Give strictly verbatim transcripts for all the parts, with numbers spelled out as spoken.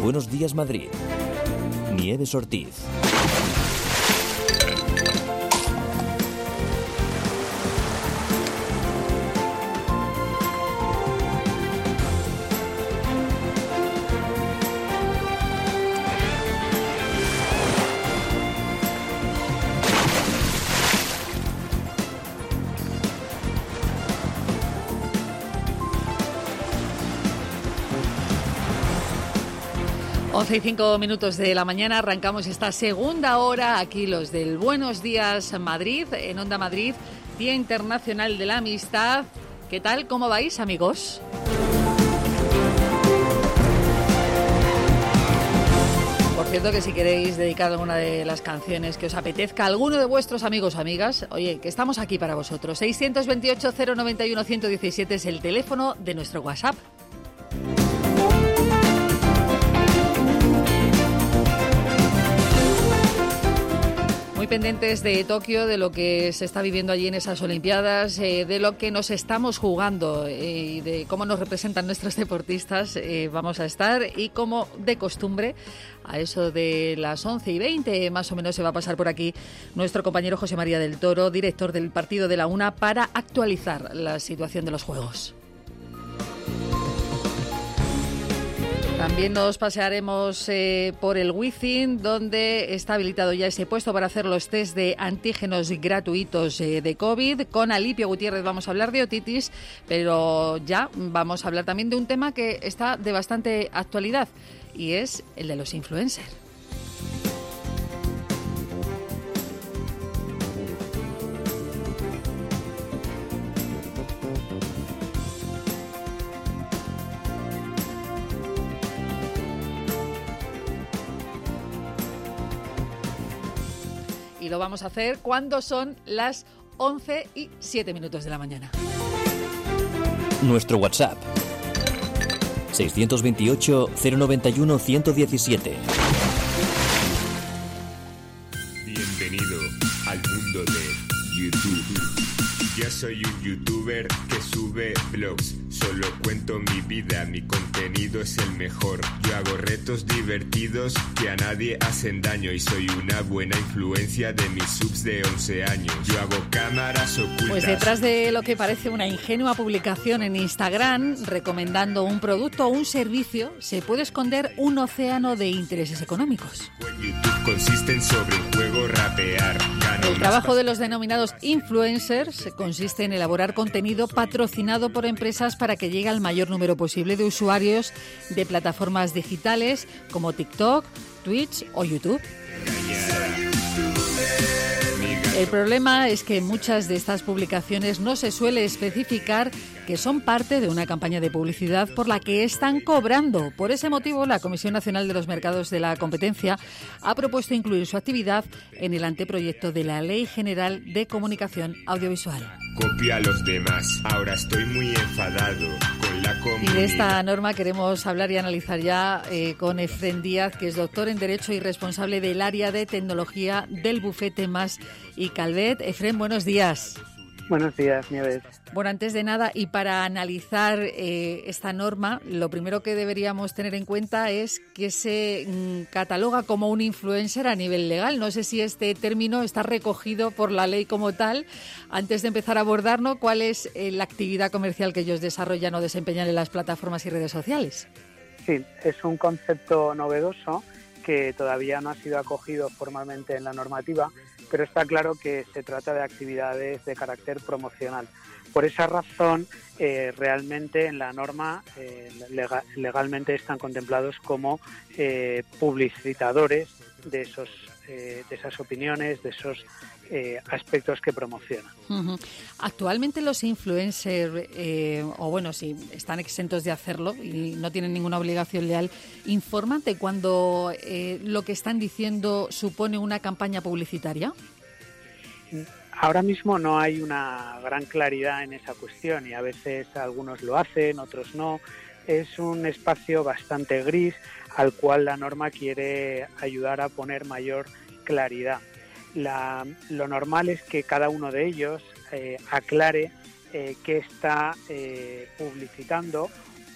Buenos Días Madrid. Nieves Ortiz. once y cinco minutos de la mañana, arrancamos esta segunda hora, aquí los del Buenos Días Madrid, en Onda Madrid, Día Internacional de la Amistad. ¿Qué tal? ¿Cómo vais, amigos? Por cierto, que si queréis dedicar alguna de las canciones que os apetezca a alguno de vuestros amigos o amigas, oye, que estamos aquí para vosotros. seiscientos veintiocho, cero noventa y uno, ciento diecisiete es el teléfono de nuestro WhatsApp. Muy pendientes de Tokio, de lo que se está viviendo allí en esas Olimpiadas, eh, de lo que nos estamos jugando eh, y de cómo nos representan nuestros deportistas, eh, vamos a estar. Y como de costumbre, a eso de las once y veinte más o menos se va a pasar por aquí nuestro compañero José María del Toro, director del partido de la UNA, para actualizar la situación de los Juegos. También nos pasearemos eh, por el Wizzing, donde está habilitado ya ese puesto para hacer los test de antígenos gratuitos eh, de COVID. Con Alipio Gutiérrez vamos a hablar de otitis, pero ya vamos a hablar también de un tema que está de bastante actualidad, y es el de los influencers. Y lo vamos a hacer cuando son las once y siete minutos de la mañana. Nuestro WhatsApp. seiscientos veintiocho, cero noventa y uno, ciento diecisiete. Bienvenido al mundo de YouTube. Yo soy un youtuber que sube vlogs. Solo cuento mi vida, mi contenido es el mejor. Yo hago retos divertidos que a nadie hacen daño. Y soy una buena influencia de mis subs de once años. Yo hago cámaras ocultas. Pues detrás de lo que parece una ingenua publicación en Instagram recomendando un producto o un servicio, se puede esconder un océano de intereses económicos. YouTube consiste en sobre un juego rapear. El trabajo de los denominados influencers consiste en elaborar contenido patrocinado por empresas para que llegue al mayor número posible de usuarios de plataformas digitales como TikTok, Twitch o YouTube. El problema es que en muchas de estas publicaciones no se suele especificar que son parte de una campaña de publicidad por la que están cobrando. Por ese motivo, la Comisión Nacional de los Mercados de la Competencia ha propuesto incluir su actividad en el anteproyecto de la Ley General de Comunicación Audiovisual. Copia a los demás. Ahora estoy muy enfadado con la comunidad. Y de esta norma queremos hablar y analizar ya eh, con Efrén Díaz, que es doctor en Derecho y responsable del área de tecnología del bufete Mas y Calvet. Efrén, buenos días. Buenos días, Nieves. Bueno, antes de nada, y para analizar eh, esta norma, lo primero que deberíamos tener en cuenta es que se mm, cataloga como un influencer a nivel legal. No sé si este término está recogido por la ley como tal. Antes de empezar a abordarlo, ¿cuál es eh, la actividad comercial que ellos desarrollan o desempeñan en las plataformas y redes sociales? Sí, es un concepto novedoso que todavía no ha sido acogido formalmente en la normativa, pero está claro que se trata de actividades de carácter promocional. Por esa razón, eh, realmente en la norma eh, legal, legalmente están contemplados como eh, publicitadores de esos eh, de esas opiniones, de esos eh, aspectos que promocionan. Uh-huh. Actualmente los influencers, eh, o bueno, si están exentos de hacerlo y no tienen ninguna obligación legal, ¿informan de cuando eh, lo que están diciendo supone una campaña publicitaria? Ahora mismo no hay una gran claridad en esa cuestión y a veces algunos lo hacen, otros no. Es un espacio bastante gris al cual la norma quiere ayudar a poner mayor claridad. La, lo normal es que cada uno de ellos eh, aclare eh, qué está eh, publicitando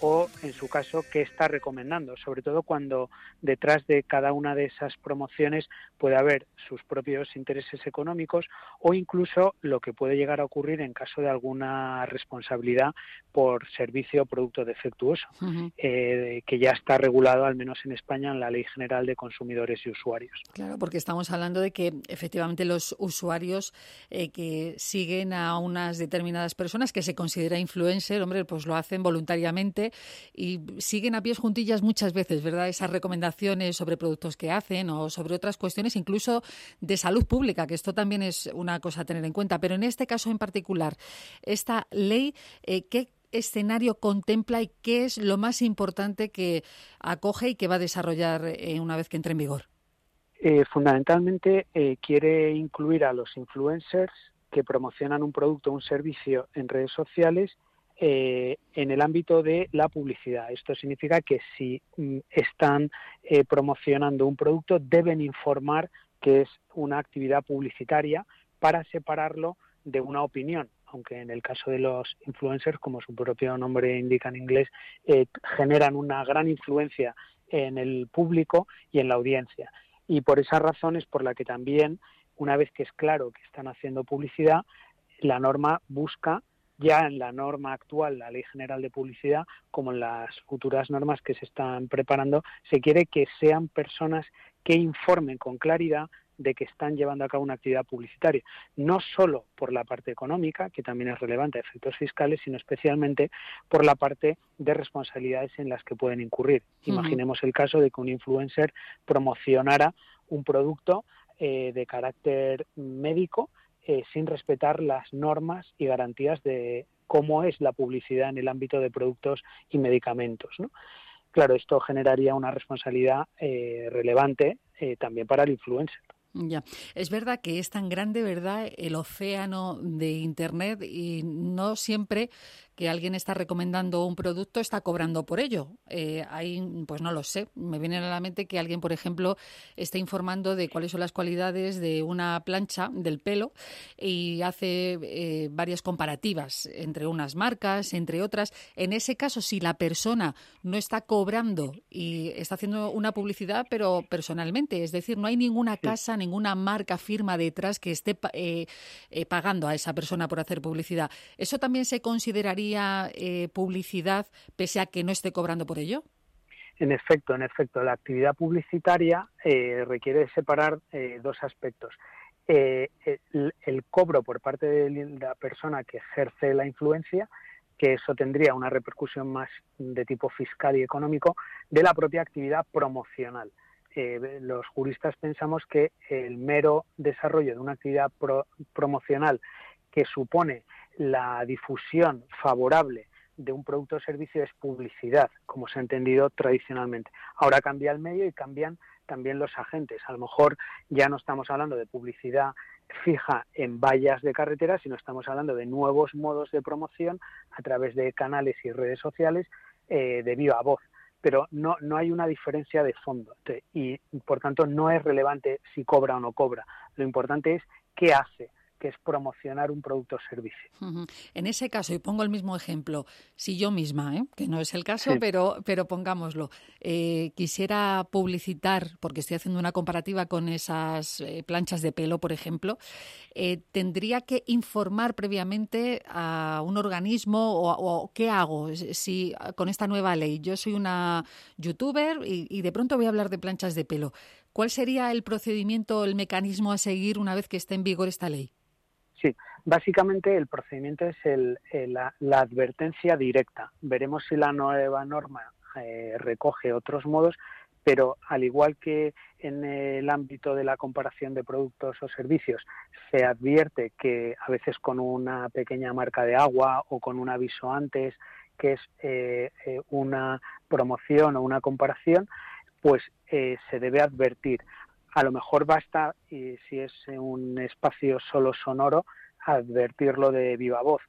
o, en su caso, qué está recomendando, sobre todo cuando detrás de cada una de esas promociones puede haber sus propios intereses económicos o incluso lo que puede llegar a ocurrir en caso de alguna responsabilidad por servicio o producto defectuoso, uh-huh. eh, que ya está regulado, al menos en España, en la Ley General de Consumidores y Usuarios. Claro, porque estamos hablando de que efectivamente los usuarios eh, que siguen a unas determinadas personas que se considera influencer, hombre, pues lo hacen voluntariamente y siguen a pies juntillas muchas veces, ¿verdad? Esas recomendaciones sobre productos que hacen o sobre otras cuestiones, incluso de salud pública, que esto también es una cosa a tener en cuenta. Pero en este caso en particular, esta ley, eh, ¿qué escenario contempla y qué es lo más importante que acoge y que va a desarrollar eh, una vez que entre en vigor? Eh, fundamentalmente eh, quiere incluir a los influencers que promocionan un producto o un servicio en redes sociales eh, en el ámbito de la publicidad. Esto significa que si mm, están eh, promocionando un producto deben informar que es una actividad publicitaria para separarlo de una opinión, aunque en el caso de los influencers, como su propio nombre indica en inglés, eh, generan una gran influencia en el público y en la audiencia. Y por esa razón es por la que también, una vez que es claro que están haciendo publicidad, la norma busca, ya en la norma actual, la Ley General de Publicidad, como en las futuras normas que se están preparando, se quiere que sean personas que informen con claridad de que están llevando a cabo una actividad publicitaria, no solo por la parte económica, que también es relevante a efectos fiscales, sino especialmente por la parte de responsabilidades en las que pueden incurrir. Uh-huh. Imaginemos el caso de que un influencer promocionara un producto eh, de carácter médico eh, sin respetar las normas y garantías de cómo es la publicidad en el ámbito de productos y medicamentos, ¿no? Claro, esto generaría una responsabilidad eh, relevante eh, también para el influencer. Ya, es verdad que es tan grande, ¿verdad?, el océano de Internet y no siempre que alguien está recomendando un producto está cobrando por ello. Eh, hay, pues no lo sé, me viene a la mente que alguien, por ejemplo, está informando de cuáles son las cualidades de una plancha del pelo y hace eh, varias comparativas entre unas marcas, entre otras. En ese caso, si la persona no está cobrando y está haciendo una publicidad, pero personalmente, es decir, no hay ninguna casa, ninguna marca, firma detrás que esté eh, eh, pagando a esa persona por hacer publicidad. ¿Eso también se consideraría eh, publicidad pese a que no esté cobrando por ello? En efecto, en efecto, la actividad publicitaria eh, requiere separar eh, dos aspectos. Eh, el, el cobro por parte de la persona que ejerce la influencia, que eso tendría una repercusión más de tipo fiscal y económico, de la propia actividad promocional. Eh, los juristas pensamos que el mero desarrollo de una actividad pro, promocional que supone la difusión favorable de un producto o servicio es publicidad, como se ha entendido tradicionalmente. Ahora cambia el medio y cambian también los agentes. A lo mejor ya no estamos hablando de publicidad fija en vallas de carretera, sino estamos hablando de nuevos modos de promoción a través de canales y redes sociales eh, de viva voz. Pero no, no hay una diferencia de fondo y, por tanto, no es relevante si cobra o no cobra. Lo importante es qué hace, que es promocionar un producto o servicio. Uh-huh. En ese caso, y pongo el mismo ejemplo, si yo misma, ¿eh? que no es el caso, sí. pero, pero pongámoslo, eh, quisiera publicitar, porque estoy haciendo una comparativa con esas eh, planchas de pelo, por ejemplo, eh, ¿tendría que informar previamente a un organismo o, o qué hago si con esta nueva ley? Yo soy una youtuber y, y de pronto voy a hablar de planchas de pelo. ¿Cuál sería el procedimiento, el mecanismo a seguir una vez que esté en vigor esta ley? Sí, básicamente el procedimiento es el, el, la, la advertencia directa. Veremos si la nueva norma eh, recoge otros modos, pero al igual que en el ámbito de la comparación de productos o servicios se advierte que a veces con una pequeña marca de agua o con un aviso antes que es eh, eh, una promoción o una comparación, pues eh, se debe advertir. A lo mejor basta, y si es un espacio solo sonoro, advertirlo de viva voz.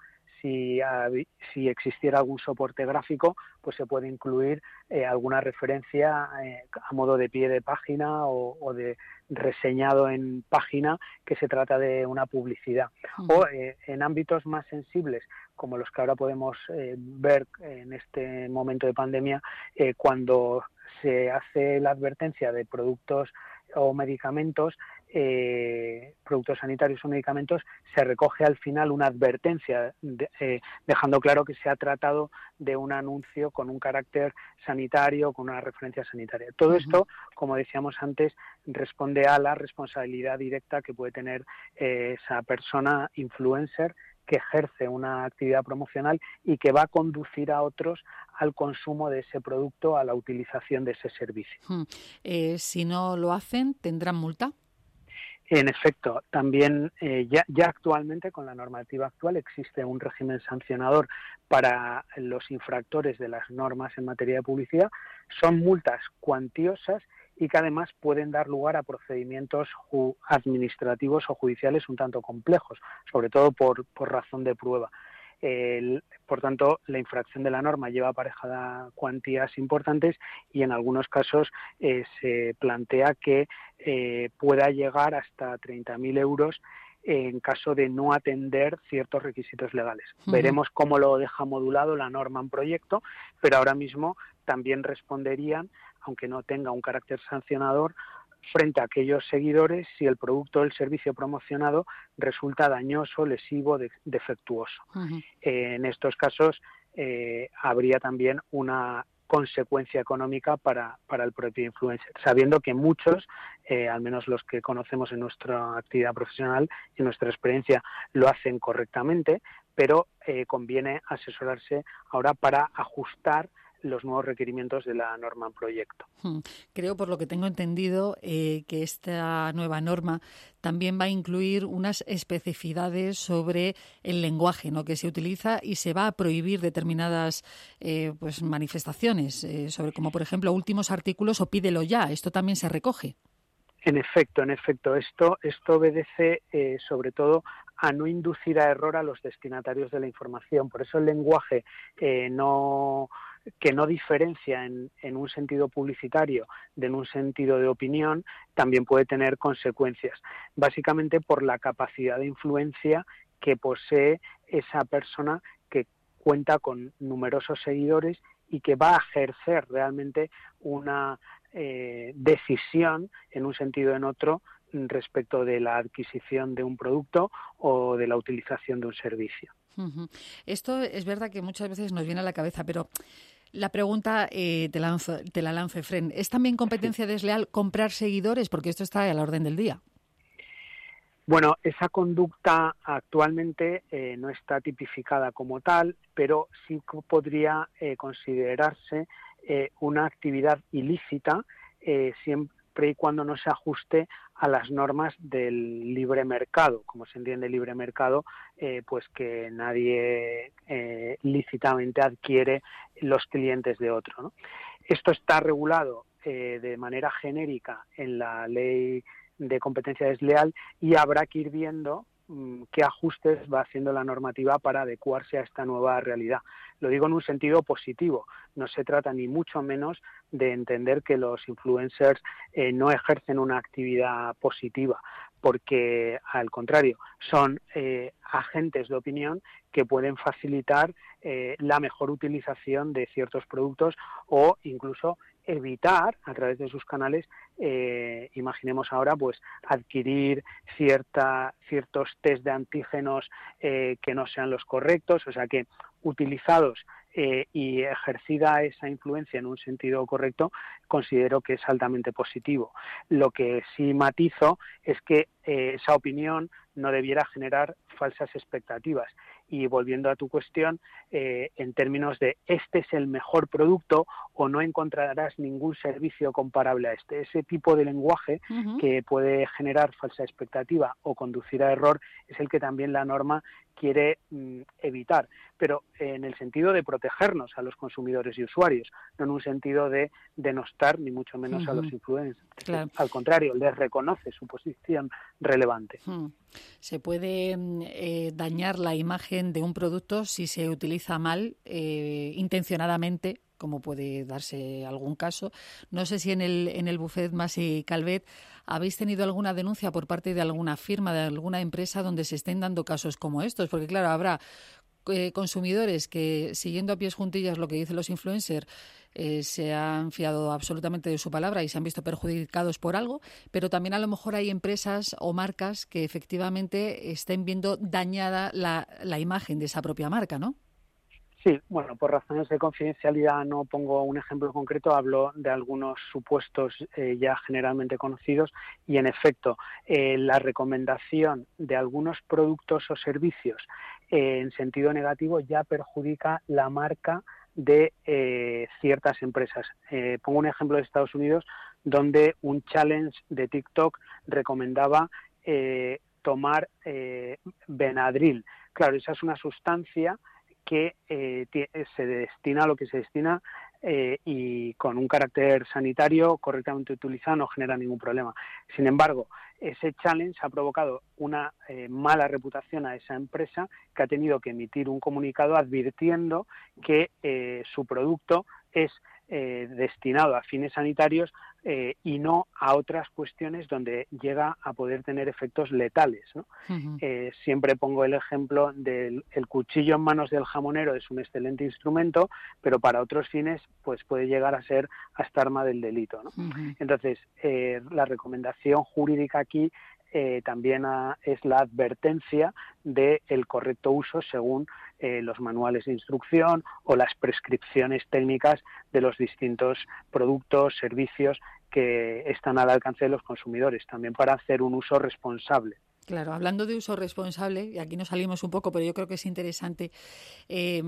si, si existiera algún soporte gráfico, pues se puede incluir eh, alguna referencia eh, a modo de pie de página o, o de reseñado en página que se trata de una publicidad. Uh-huh. O eh, en ámbitos más sensibles, como los que ahora podemos eh, ver en este momento de pandemia, eh, cuando se hace la advertencia de productos o medicamentos, eh, productos sanitarios o medicamentos, se recoge al final una advertencia, de, eh, dejando claro que se ha tratado de un anuncio con un carácter sanitario, con una referencia sanitaria. Todo uh-huh. esto, como decíamos antes, responde a la responsabilidad directa que puede tener eh, esa persona influencer que ejerce una actividad promocional y que va a conducir a otros al consumo de ese producto, a la utilización de ese servicio. Hmm. Eh, si no lo hacen, ¿tendrán multa? En efecto, también eh, ya, ya actualmente con la normativa actual existe un régimen sancionador para los infractores de las normas en materia de publicidad. Son multas cuantiosas y que además pueden dar lugar a procedimientos ju- administrativos o judiciales un tanto complejos, sobre todo por, por razón de prueba. El, por tanto, la infracción de la norma lleva aparejada cuantías importantes y en algunos casos eh, se plantea que eh, pueda llegar hasta treinta mil euros en caso de no atender ciertos requisitos legales. Uh-huh. Veremos cómo lo deja modulado la norma en proyecto, pero ahora mismo también responderían, aunque no tenga un carácter sancionador, frente a aquellos seguidores si el producto o el servicio promocionado resulta dañoso, lesivo, de, defectuoso. Uh-huh. Eh, en estos casos eh, habría también una consecuencia económica para, para el propio influencer, sabiendo que muchos, eh, al menos los que conocemos en nuestra actividad profesional y en nuestra experiencia, lo hacen correctamente, pero eh, conviene asesorarse ahora para ajustar los nuevos requerimientos de la norma en proyecto. Creo, por lo que tengo entendido, eh, que esta nueva norma también va a incluir unas especificidades sobre el lenguaje, ¿no?, que se utiliza, y se va a prohibir determinadas eh, pues manifestaciones, eh, sobre como por ejemplo últimos artículos o pídelo ya. ¿Esto también se recoge? En efecto, en efecto, esto, esto obedece eh, sobre todo a no inducir a error a los destinatarios de la información. Por eso el lenguaje eh, no que no diferencia en, en un sentido publicitario de en un sentido de opinión, también puede tener consecuencias, básicamente por la capacidad de influencia que posee esa persona que cuenta con numerosos seguidores y que va a ejercer realmente una eh, decisión en un sentido o en otro respecto de la adquisición de un producto o de la utilización de un servicio. Uh-huh. Esto es verdad que muchas veces nos viene a la cabeza, pero la pregunta eh, te, lanzo, te la lanzo, Efrén. ¿Es también competencia desleal comprar seguidores? Porque esto está a la orden del día. Bueno, esa conducta actualmente eh, no está tipificada como tal, pero sí podría eh, considerarse eh, una actividad ilícita eh, siempre y cuando no se ajuste a las normas del libre mercado. Como se entiende libre mercado, eh, pues que nadie eh, lícitamente adquiere los clientes de otro, ¿no? Esto está regulado eh, de manera genérica en la ley de competencia desleal y habrá que ir viendo mmm, qué ajustes va haciendo la normativa para adecuarse a esta nueva realidad. Lo digo en un sentido positivo. No se trata ni mucho menos de entender que los influencers eh, no ejercen una actividad positiva, porque al contrario, son eh, agentes de opinión que pueden facilitar eh, la mejor utilización de ciertos productos o incluso evitar a través de sus canales, eh, imaginemos ahora, pues adquirir cierta, ciertos test de antígenos eh, que no sean los correctos, o sea que utilizados eh, y ejercida esa influencia en un sentido correcto, considero que es altamente positivo. Lo que sí matizo es que eh, esa opinión no debiera generar falsas expectativas. Y volviendo a tu cuestión, eh, en términos de este es el mejor producto o no encontrarás ningún servicio comparable a este, ese tipo de lenguaje uh-huh. que puede generar falsa expectativa o conducir a error es el que también la norma quiere mm, evitar, pero en el sentido de protegernos a los consumidores y usuarios, no en un sentido de denostar ni mucho menos uh-huh. a los influencers. Claro. Al contrario, les reconoce su posición relevante. Uh-huh. Se puede eh, dañar la imagen de un producto si se utiliza mal, eh, intencionadamente, como puede darse algún caso. No sé si en el en el Buffet Mas y Calvet habéis tenido alguna denuncia por parte de alguna firma, de alguna empresa donde se estén dando casos como estos, porque claro, habrá eh, consumidores que, siguiendo a pies juntillas lo que dicen los influencers, eh, se han fiado absolutamente de su palabra y se han visto perjudicados por algo, pero también a lo mejor hay empresas o marcas que efectivamente estén viendo dañada la, la imagen de esa propia marca, ¿no? Sí, bueno, por razones de confidencialidad no pongo un ejemplo concreto, hablo de algunos supuestos eh, ya generalmente conocidos y, en efecto, eh, la recomendación de algunos productos o servicios eh, en sentido negativo ya perjudica la marca de eh, ciertas empresas. Eh, pongo un ejemplo de Estados Unidos, donde un challenge de TikTok recomendaba eh, tomar eh, Benadryl. Claro, esa es una sustancia que eh, se destina a lo que se destina eh, y con un carácter sanitario correctamente utilizado no genera ningún problema. Sin embargo, ese challenge ha provocado una eh, mala reputación a esa empresa, que ha tenido que emitir un comunicado advirtiendo que eh, su producto es eh, destinado a fines sanitarios eh, y no a otras cuestiones donde llega a poder tener efectos letales, ¿no? Uh-huh. Eh, siempre pongo el ejemplo del el cuchillo en manos del jamonero. Es un excelente instrumento, pero para otros fines pues puede llegar a ser hasta arma del delito, ¿no? Uh-huh. Entonces, eh, la recomendación jurídica aquí eh, también a, es la advertencia del correcto uso según eh, los manuales de instrucción o las prescripciones técnicas de los distintos productos, servicios que están al alcance de los consumidores, también para hacer un uso responsable. Claro, hablando de uso responsable, y aquí nos salimos un poco, pero yo creo que es interesante, eh,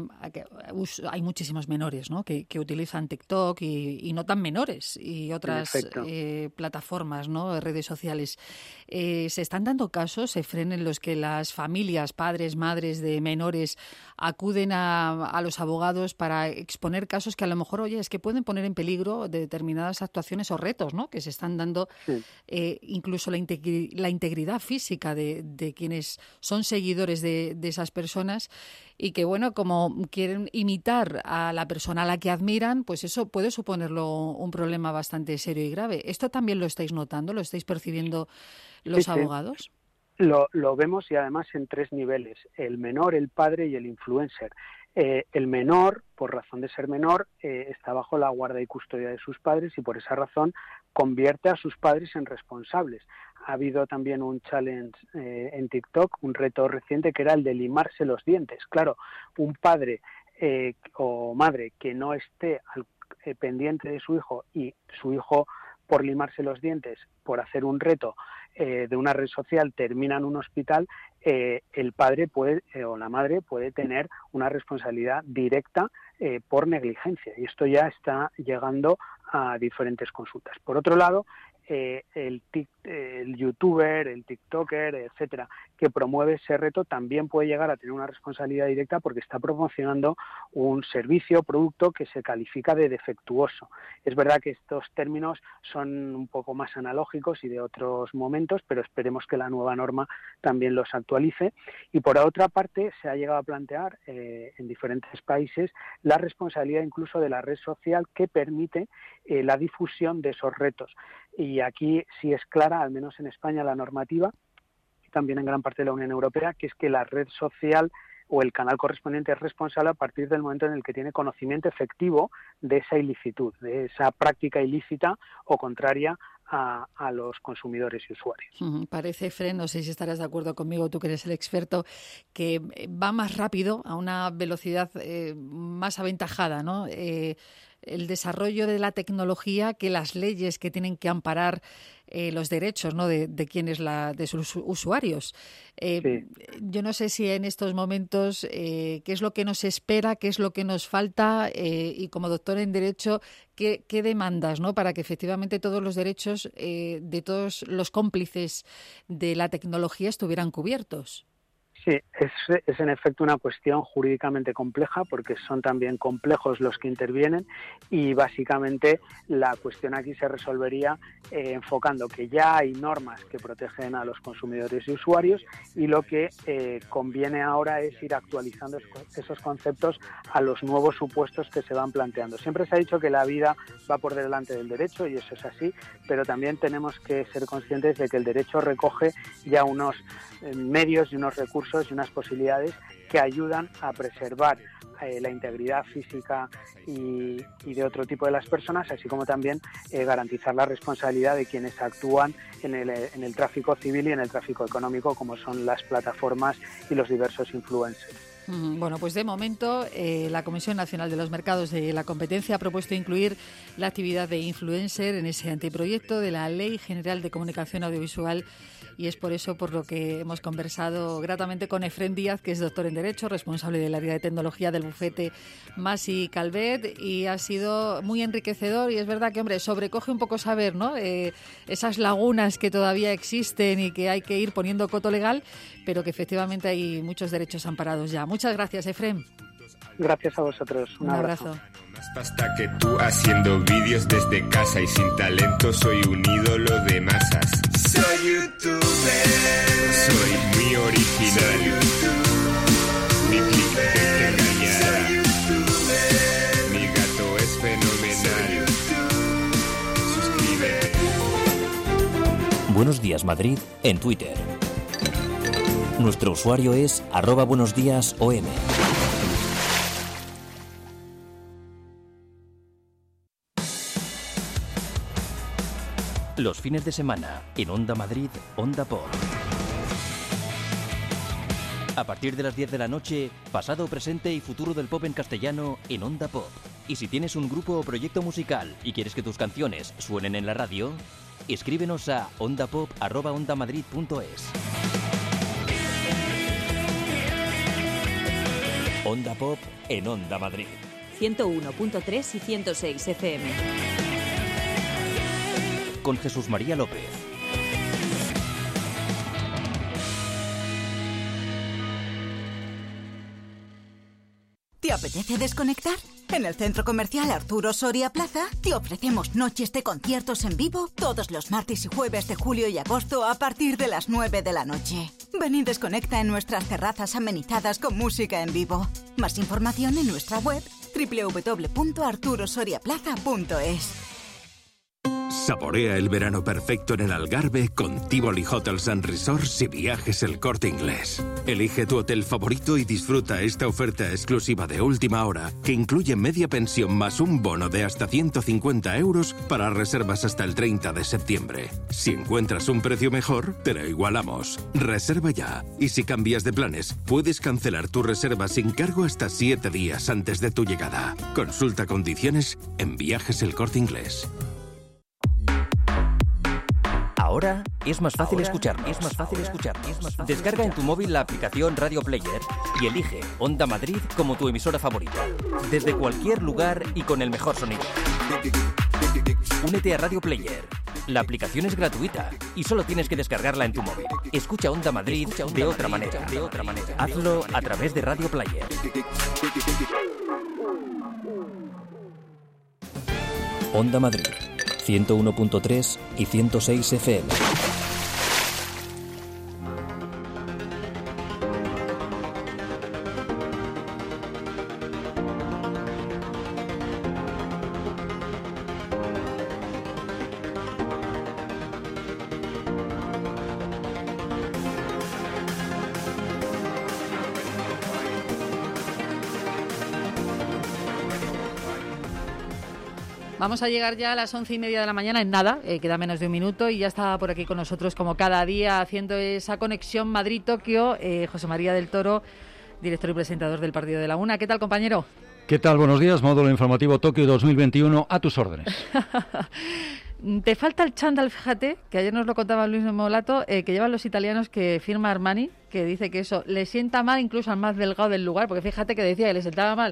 hay muchísimos menores, ¿no?, que, que utilizan TikTok y, y no tan menores y otras eh, plataformas, ¿no?, redes sociales. Eh, ¿Se están dando casos, Efrén, en los que las familias, padres, madres de menores acuden a, a los abogados para exponer casos que a lo mejor, oye, es que pueden poner en peligro de determinadas actuaciones o retos, ¿no?, que se están dando, sí. eh, incluso la, integri- la integridad física De, de quienes son seguidores de, de esas personas y que, bueno, como quieren imitar a la persona a la que admiran, pues eso puede suponerlo un problema bastante serio y grave. ¿Esto también lo estáis notando? ¿Lo estáis percibiendo los sí, abogados? Sí. Lo, lo vemos, y además en tres niveles: el menor, el padre y el influencer. Eh, el menor, por razón de ser menor, eh, está bajo la guarda y custodia de sus padres y por esa razón convierte a sus padres en responsables. Ha habido también un challenge eh, en TikTok, un reto reciente, que era el de limarse los dientes. Claro, un padre eh, o madre que no esté al, eh, pendiente de su hijo y su hijo, por limarse los dientes, por hacer un reto eh, de una red social, termina en un hospital, eh, el padre puede eh, o la madre puede tener una responsabilidad directa eh, por negligencia, y esto ya está llegando a diferentes consultas. Por otro lado, eh, el, tic, el youtuber, el tiktoker, etcétera, que promueve ese reto también puede llegar a tener una responsabilidad directa porque está promocionando un servicio o producto que se califica de defectuoso. Es verdad que estos términos son un poco más analógicos y de otros momentos, pero esperemos que la nueva norma también los actualice. Y por otra parte, se ha llegado a plantear eh, en diferentes países la responsabilidad incluso de la red social que permite eh, la difusión de esos retos. Y aquí sí es clara, al menos en España, la normativa, y también en gran parte de la Unión Europea, que es que la red social o el canal correspondiente es responsable a partir del momento en el que tiene conocimiento efectivo de esa ilicitud, de esa práctica ilícita o contraria a, a los consumidores y usuarios. Uh-huh. Parece, Efrén, no sé si estarás de acuerdo conmigo, tú que eres el experto, que va más rápido, a una velocidad eh, más aventajada, ¿no?, Eh, el desarrollo de la tecnología que las leyes que tienen que amparar eh, los derechos, ¿no?, de, de quienes la, de sus usuarios. Eh, sí. Yo no sé si en estos momentos eh, qué es lo que nos espera, qué es lo que nos falta eh, y como doctor en Derecho, qué, qué demandas, ¿no?, para que efectivamente todos los derechos eh, de todos los cómplices de la tecnología estuvieran cubiertos. Sí, es, es en efecto una cuestión jurídicamente compleja porque son también complejos los que intervienen y básicamente la cuestión aquí se resolvería eh, enfocando que ya hay normas que protegen a los consumidores y usuarios y lo que eh, conviene ahora es ir actualizando esos conceptos a los nuevos supuestos que se van planteando. Siempre se ha dicho que la vida va por delante del derecho y eso es así, pero también tenemos que ser conscientes de que el derecho recoge ya unos eh, medios y unos recursos y unas posibilidades que ayudan a preservar eh, la integridad física y, y de otro tipo de las personas, así como también eh, garantizar la responsabilidad de quienes actúan en el, en el tráfico civil y en el tráfico económico, como son las plataformas y los diversos influencers. Bueno, pues de momento eh, la Comisión Nacional de los Mercados de la Competencia ha propuesto incluir la actividad de influencer en ese anteproyecto de la Ley General de Comunicación Audiovisual y es por eso por lo que hemos conversado gratamente con Efrén Díaz, que es doctor en Derecho, responsable del área de tecnología del bufete Masi Calvet y ha sido muy enriquecedor y es verdad que, hombre, sobrecoge un poco saber, ¿no? Eh, esas lagunas que todavía existen y que hay que ir poniendo coto legal, pero que efectivamente hay muchos derechos amparados ya. Muchas gracias, Efrén. Gracias a vosotros. Un, un abrazo. abrazo. Más pasta que tú haciendo vídeos desde casa y sin talento soy un ídolo de masas. Soy youtuber. Soy muy original. Mi clickbait te engañará. Mi gato es fenomenal. Suscríbete. Buenos días, Madrid, en Twitter. Nuestro usuario es arroba buenos días O M. Los fines de semana, en Onda Madrid, Onda Pop. A partir de las diez de la noche, pasado, presente y futuro del pop en castellano en Onda Pop. Y si tienes un grupo o proyecto musical y quieres que tus canciones suenen en la radio, escríbenos a ondapop arroba ondamadrid punto es. Onda Pop en Onda Madrid. ciento uno punto tres y ciento seis F M. Con Jesús María López. ¿Te apetece desconectar? En el Centro Comercial Arturo Soria Plaza te ofrecemos noches de conciertos en vivo todos los martes y jueves de julio y agosto a partir de las nueve de la noche. Ven y desconecta en nuestras terrazas amenizadas con música en vivo. Más información en nuestra web doble u doble u doble u punto arturo soria plaza punto es. Saborea el verano perfecto en el Algarve con Tivoli Hotels and Resorts y Viajes El Corte Inglés. Elige tu hotel favorito y disfruta esta oferta exclusiva de última hora que incluye media pensión más un bono de hasta ciento cincuenta euros para reservas hasta el treinta de septiembre. Si encuentras un precio mejor, te lo igualamos. Reserva ya. Y si cambias de planes, puedes cancelar tu reserva sin cargo hasta siete días antes de tu llegada. Consulta condiciones en Viajes El Corte Inglés. Ahora es más fácil escucharnos. Es más fácil escucharnos. Es más fácil Descarga escuchar. En tu móvil la aplicación Radio Player y elige Onda Madrid como tu emisora favorita. Desde cualquier lugar y con el mejor sonido. Únete a Radio Player. La aplicación es gratuita y solo tienes que descargarla en tu móvil. Escucha Onda Madrid, Escucha Onda de, otra Madrid manera. de otra manera. Hazlo a través de Radio Player. Onda Madrid. ciento uno punto tres y ciento seis F M. Vamos a llegar ya a las once y media de la mañana, en nada, eh, queda menos de un minuto y ya está por aquí con nosotros como cada día haciendo esa conexión Madrid-Tokio, eh, José María del Toro, director y presentador del Partido de la Una. ¿Qué tal, compañero? ¿Qué tal? Buenos días, módulo informativo Tokio dos mil veintiuno, a tus órdenes. Te falta el chándal, fíjate, que ayer nos lo contaba Luis Molato, eh, que llevan los italianos que firma Armani, que dice que eso le sienta mal incluso al más delgado del lugar, porque fíjate que decía que le sentaba mal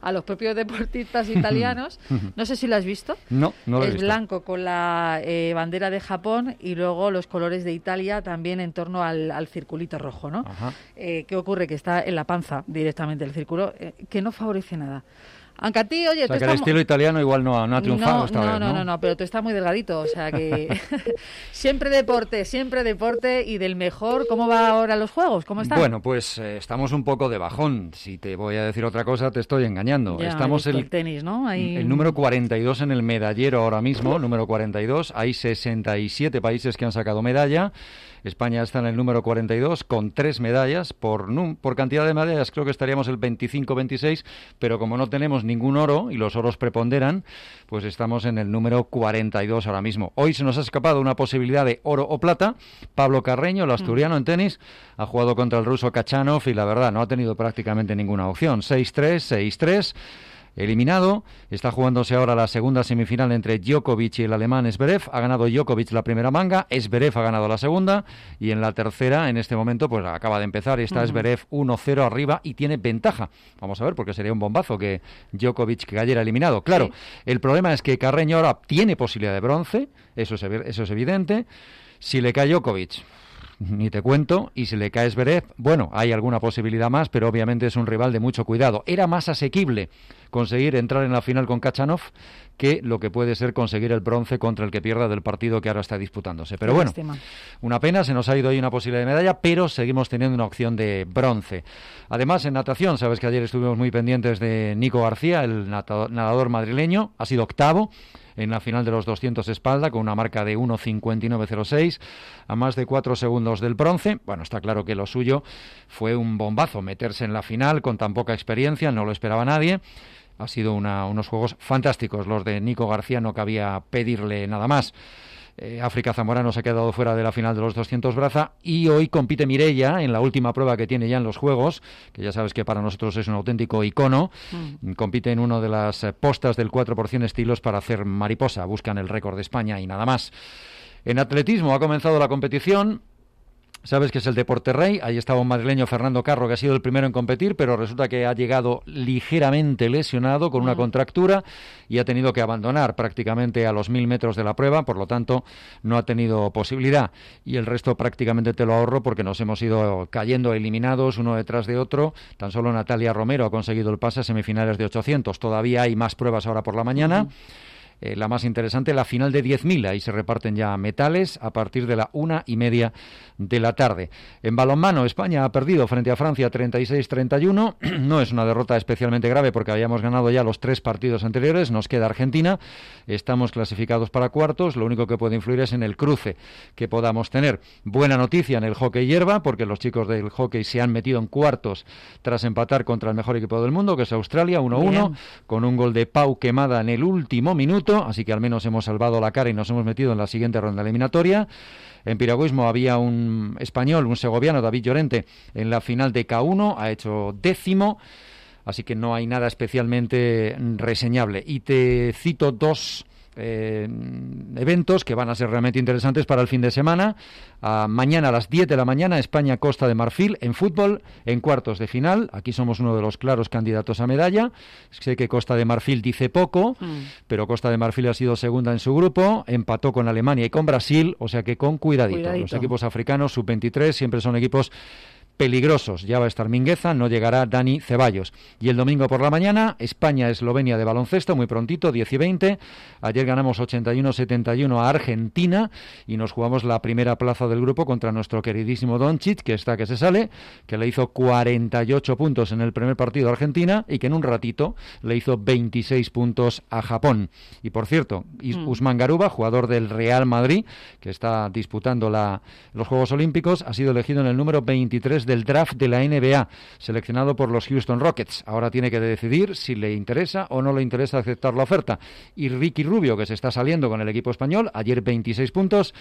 a los propios deportistas italianos. No sé si lo has visto. No, no lo he es visto. blanco con la eh, bandera de Japón y luego los colores de Italia también en torno al, al circulito rojo, ¿no? Eh, ¿Qué ocurre? Que está en la panza directamente el círculo, eh, que no favorece nada. Aunque a ti, oye... O sea, tú que el estás estilo italiano igual no, no ha triunfado no, esta no, vez, no, ¿no? no, no, pero tú estás muy delgadito, o sea que... siempre deporte, siempre deporte y del mejor. ¿Cómo va ahora los juegos? ¿Cómo están? Bueno, pues eh, estamos un poco de bajón. Si te voy a decir otra cosa, te estoy engañando. Ya, estamos el, el, el tenis, ¿no? Ahí... el número cuarenta y dos en el medallero ahora mismo, número cuarenta y dos. Hay sesenta y siete países que han sacado medalla. España está en el número cuarenta y dos con tres medallas. Por, por cantidad de medallas creo que estaríamos el veinticinco veintiséis, pero como no tenemos ningún oro y los oros preponderan, pues estamos en el número cuarenta y dos ahora mismo. Hoy se nos ha escapado una posibilidad de oro o plata. Pablo Carreño, el asturiano en tenis, ha jugado contra el ruso Kachanov y la verdad no ha tenido prácticamente ninguna opción. seis tres, seis tres... eliminado. Está jugándose ahora la segunda semifinal entre Djokovic y el alemán Zverev. Ha ganado Djokovic la primera manga, Zverev ha ganado la segunda y en la tercera, en este momento, pues acaba de empezar y está uh-huh. Zverev uno cero arriba y tiene ventaja. Vamos a ver, porque sería un bombazo que Djokovic cayera eliminado. Claro, sí. El problema es que Carreño ahora tiene posibilidad de bronce, eso es, eso es evidente. Si le cae Djokovic, ni te cuento, y si le cae Zverev, bueno, hay alguna posibilidad más, pero obviamente es un rival de mucho cuidado. Era más asequible conseguir entrar en la final con Kachanov que lo que puede ser conseguir el bronce contra el que pierda del partido que ahora está disputándose. Pero bueno, una pena, se nos ha ido ahí una posibilidad de medalla, pero seguimos teniendo una opción de bronce. Además, en natación, sabes que ayer estuvimos muy pendientes de Nico García, el nadador madrileño, ha sido octavo en la final de los doscientos espalda, con una marca de uno cincuenta y nueve cero seis, a más de cuatro segundos del bronce. Bueno, está claro que lo suyo fue un bombazo, meterse en la final con tan poca experiencia, no lo esperaba nadie. Ha sido una, unos juegos fantásticos los de Nico García, no cabía pedirle nada más. Eh, África Zamorano se ha quedado fuera de la final de los doscientos braza y hoy compite Mireia en la última prueba que tiene ya en los Juegos, que ya sabes que para nosotros es un auténtico icono. Mm. Compite en una de las eh, postas del cuatro por cien estilos para hacer mariposa, buscan el récord de España y nada más. En atletismo ha comenzado la competición. Sabes que es el deporte rey, ahí estaba un madrileño, Fernando Carro, que ha sido el primero en competir, pero resulta que ha llegado ligeramente lesionado con una contractura y ha tenido que abandonar prácticamente a los mil metros de la prueba, por lo tanto no ha tenido posibilidad. Y el resto prácticamente te lo ahorro porque nos hemos ido cayendo eliminados uno detrás de otro. Tan solo Natalia Romero ha conseguido el pase a semifinales de ochocientos. Todavía hay más pruebas ahora por la mañana. Uh-huh. Eh, la más interesante, la final de diez mil, ahí se reparten ya metales a partir de la una y media de la tarde. En balonmano, España ha perdido frente a Francia treinta y seis treinta y uno, no es una derrota especialmente grave porque habíamos ganado ya los tres partidos anteriores, nos queda Argentina, estamos clasificados para cuartos, lo único que puede influir es en el cruce que podamos tener. Buena noticia en el hockey hierba, porque los chicos del hockey se han metido en cuartos tras empatar contra el mejor equipo del mundo, que es Australia, uno uno, con un gol de Pau Quemada en el último minuto, así que al menos hemos salvado la cara y nos hemos metido en la siguiente ronda eliminatoria. En piragüismo había un español, un segoviano, David Llorente, en la final de K uno, ha hecho décimo, así que no hay nada especialmente reseñable. Y te cito dos eh, eventos que van a ser realmente interesantes para el fin de semana. Uh, mañana a las diez de la mañana, España-Costa de Marfil en fútbol, en cuartos de final. Aquí somos uno de los claros candidatos a medalla. Sé que Costa de Marfil dice poco, mm. pero Costa de Marfil ha sido segunda en su grupo, empató con Alemania y con Brasil, o sea que con cuidadito. cuidadito. Los equipos africanos, sub veintitrés, siempre son equipos peligrosos. Ya va a estar Mingueza, no llegará Dani Ceballos. Y el domingo por la mañana, España-Eslovenia de baloncesto, muy prontito, diez y veinte. Ayer ganamos ochenta y uno setenta y uno a Argentina y nos jugamos la primera plaza del grupo contra nuestro queridísimo Doncic, que está que se sale, que le hizo cuarenta y ocho puntos en el primer partido a Argentina y que en un ratito le hizo veintiséis puntos a Japón. Y por cierto, mm. Usman Garuba, jugador del Real Madrid, que está disputando la, los Juegos Olímpicos, ha sido elegido en el número veintitrés del draft de la N B A, seleccionado por los Houston Rockets. Ahora tiene que decidir si le interesa o no le interesa aceptar la oferta. Y Ricky Rubio, que se está saliendo con el equipo español, ayer veintiséis puntos,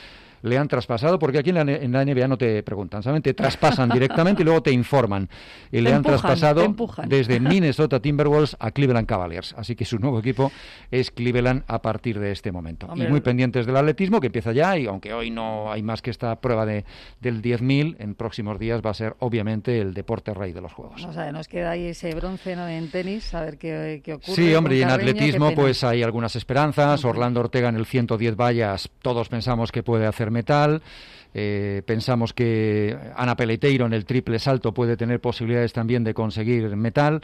le han traspasado, porque aquí en la, en la N B A no te preguntan, ¿saben? Te traspasan directamente y luego te informan. Y le te han empujan, traspasado desde Minnesota Timberwolves a Cleveland Cavaliers. Así que su nuevo equipo es Cleveland a partir de este momento. Hombre, y muy pendientes del atletismo, que empieza ya, y aunque hoy no hay más que esta prueba de, del diez mil, en próximos días va a ser obviamente el deporte rey de los Juegos. O sea, nos queda ahí ese bronce, ¿no?, en tenis, a ver qué, qué ocurre. Sí, hombre, y en Carreño, atletismo pues hay algunas esperanzas. Uh-huh. Orlando Ortega en el ciento diez vallas, todos pensamos que puede hacer metal. Eh, pensamos que Ana Peleteiro en el triple salto puede tener posibilidades también de conseguir metal.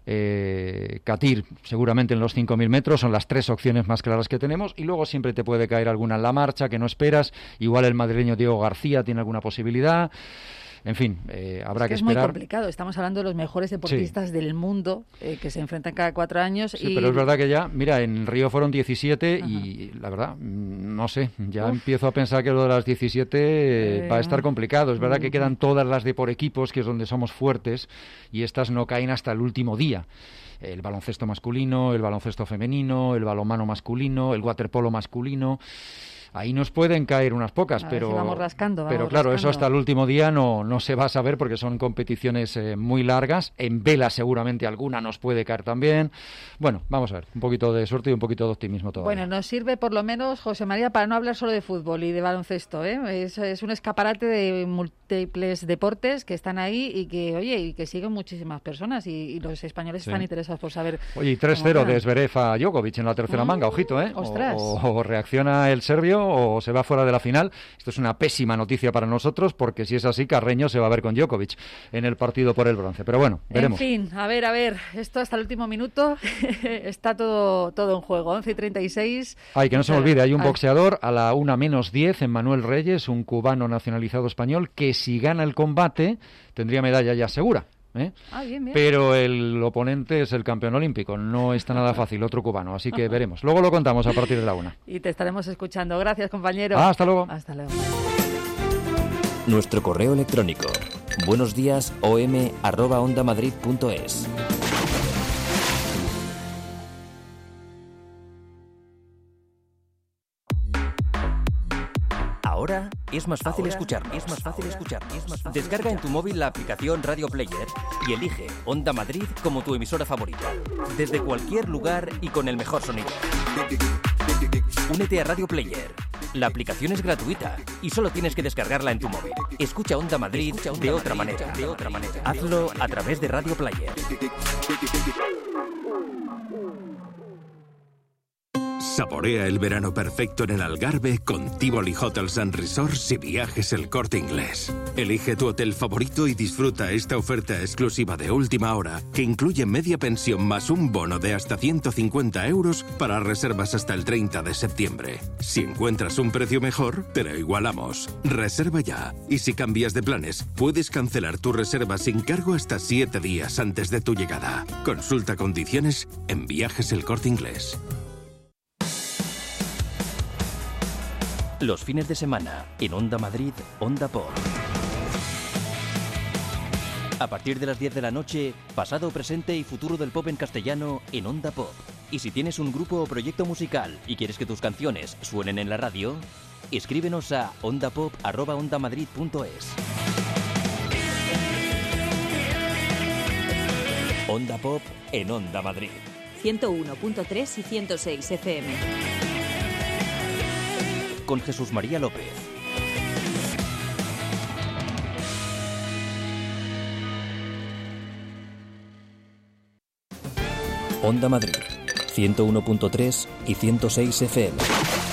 eh, Katir seguramente en los cinco mil metros, son las tres opciones más claras que tenemos, y luego siempre te puede caer alguna en la marcha que no esperas. Igual el madrileño Diego García tiene alguna posibilidad. En fin, eh, habrá es que, que es esperar. Es muy complicado. Estamos hablando de los mejores deportistas sí. del mundo eh, que se enfrentan cada cuatro años. Sí, y... pero es verdad que ya, mira, en Río fueron diecisiete. Ajá. Y la verdad, no sé, ya Uf. empiezo a pensar que lo de las diecisiete eh... va a estar complicado. Es verdad uh-huh. que quedan todas las de por equipos, que es donde somos fuertes, y estas no caen hasta el último día. El baloncesto masculino, el baloncesto femenino, el balonmano masculino, el waterpolo masculino. Ahí nos pueden caer unas pocas, pero, si vamos rascando, vamos pero claro, rascando. Eso hasta el último día no, no se va a saber, porque son competiciones eh, muy largas. En vela seguramente alguna nos puede caer también. Bueno, vamos a ver, un poquito de suerte y un poquito de optimismo todavía. Bueno, nos sirve por lo menos, José María, para no hablar solo de fútbol y de baloncesto, ¿eh? Es, es un escaparate de múltiples deportes que están ahí y que, oye, y que siguen muchísimas personas, y, y los españoles sí. están interesados por saber. Oye, y tres cero de Zverev a Djokovic en la tercera mm, manga, ojito, ¿eh? Ostras. O, o, o reacciona el serbio o se va fuera de la final. Esto es una pésima noticia para nosotros, porque si es así, Carreño se va a ver con Djokovic en el partido por el bronce. Pero bueno, veremos. En fin, a ver, a ver, esto hasta el último minuto está todo, todo en juego. once y treinta y seis. Ay, que no se me olvide, hay un boxeador a la una menos diez, Emmanuel Reyes, un cubano nacionalizado español, que si gana el combate tendría medalla ya segura. ¿Eh? Ah, bien, bien. Pero el oponente es el campeón olímpico, no está nada fácil, otro cubano, así que veremos. Luego lo contamos a partir de la una. Y te estaremos escuchando. Gracias, compañero. Ah, hasta luego. Hasta luego. Nuestro correo electrónico, buenos días o m arroba onda madrid punto es. Ahora es más fácil Ahora escuchar, es más fácil escuchar, es más fácil Descarga escuchar. En tu móvil la aplicación Radio Player y elige Onda Madrid como tu emisora favorita, desde cualquier lugar y con el mejor sonido. Únete a Radio Player. La aplicación es gratuita y solo tienes que descargarla en tu móvil. Escucha Onda Madrid, Escucha Onda de, Madrid otra manera, de otra manera. Hazlo a través de Radio Player. Saborea el verano perfecto en el Algarve con Tivoli Hotels and Resorts y Viajes El Corte Inglés. Elige tu hotel favorito y disfruta esta oferta exclusiva de última hora, que incluye media pensión más un bono de hasta ciento cincuenta euros para reservas hasta el treinta de septiembre. Si encuentras un precio mejor, te lo igualamos. Reserva ya. Y si cambias de planes, puedes cancelar tu reserva sin cargo hasta siete días antes de tu llegada. Consulta condiciones en Viajes El Corte Inglés. Los fines de semana, en Onda Madrid, Onda Pop. A partir de las diez de la noche, pasado, presente y futuro del pop en castellano en Onda Pop. Y si tienes un grupo o proyecto musical y quieres que tus canciones suenen en la radio, escríbenos a ondapop arroba ondamadrid punto es. Onda Pop en Onda Madrid. ciento uno punto tres y ciento seis F M. Con Jesús María López. Onda Madrid, ciento uno punto tres y ciento seis F M.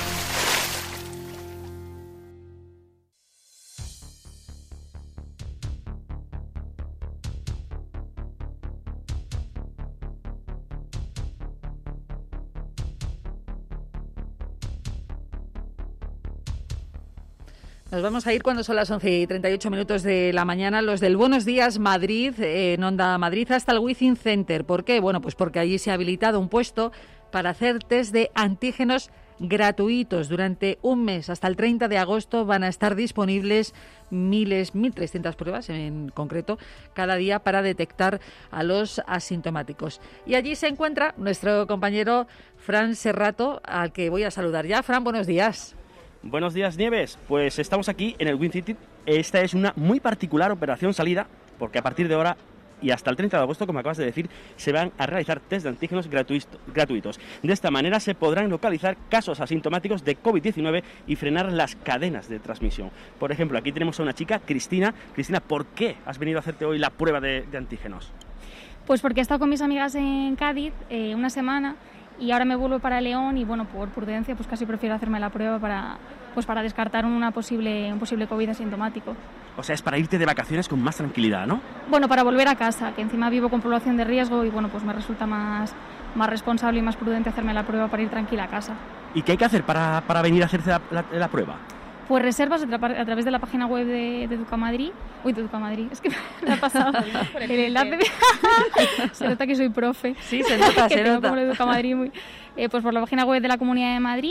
Nos vamos a ir cuando son las once y treinta y ocho minutos de la mañana, los del Buenos Días Madrid, eh, en Onda Madrid, hasta el Within Center. ¿Por qué? Bueno, pues porque allí se ha habilitado un puesto para hacer test de antígenos gratuitos. Durante un mes, hasta el treinta de agosto, van a estar disponibles miles, mil trescientas pruebas en concreto, cada día para detectar a los asintomáticos. Y allí se encuentra nuestro compañero Fran Serrato, al que voy a saludar ya. Fran, buenos días. Buenos días, Nieves. Pues estamos aquí en el WinCity. Esta es una muy particular operación salida, porque a partir de ahora y hasta el treinta de agosto, como acabas de decir, se van a realizar test de antígenos gratuitos. De esta manera se podrán localizar casos asintomáticos de COVID diecinueve y frenar las cadenas de transmisión. Por ejemplo, aquí tenemos a una chica, Cristina. Cristina, ¿por qué has venido a hacerte hoy la prueba de, de antígenos? Pues porque he estado con mis amigas en Cádiz eh, una semana y ahora me vuelvo para León y, bueno, por prudencia, pues casi prefiero hacerme la prueba para, pues para descartar una posible, un posible COVID asintomático. O sea, es para irte de vacaciones con más tranquilidad, ¿no? Bueno, para volver a casa, que encima vivo con población de riesgo y, bueno, pues me resulta más, más responsable y más prudente hacerme la prueba para ir tranquila a casa. ¿Y qué hay que hacer para, para venir a hacerse la, la, la prueba? Pues reservas a, tra- a través de la página web de, de Educamadrid. Uy, de Educamadrid, es que me ha pasado el enlace. Se nota que soy profe. Sí, se nota, que se tengo nota. como Educamadrid muy... eh, pues por la página web de la Comunidad de Madrid.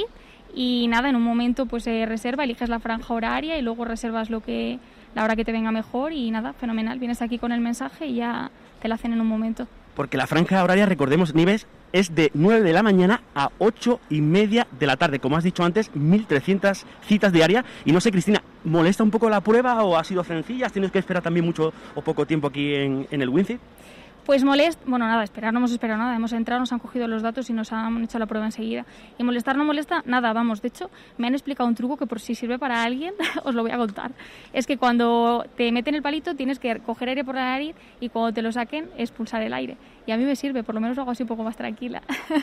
Y nada, en un momento pues eh, reserva, eliges la franja horaria y luego reservas lo que la hora que te venga mejor y nada, fenomenal. Vienes aquí con el mensaje y ya te la hacen en un momento. Porque la franja horaria, recordemos, Nieves, es de nueve de la mañana a ocho y media de la tarde. Como has dicho antes, mil trescientas citas diarias. Y no sé, Cristina, ¿molesta un poco la prueba o ha sido sencilla? ¿Has tenido que esperar también mucho o poco tiempo aquí en, en el WinCity? Pues molest... Bueno, nada, esperar no hemos esperado nada. Hemos entrado, nos han cogido los datos y nos han hecho la prueba enseguida. Y molestar no molesta nada, vamos. De hecho, me han explicado un truco que por si sirve para alguien, os lo voy a contar. Es que cuando te meten el palito tienes que coger aire por la nariz y cuando te lo saquen, expulsar el aire. Y a mí me sirve, por lo menos lo hago así un poco más tranquila.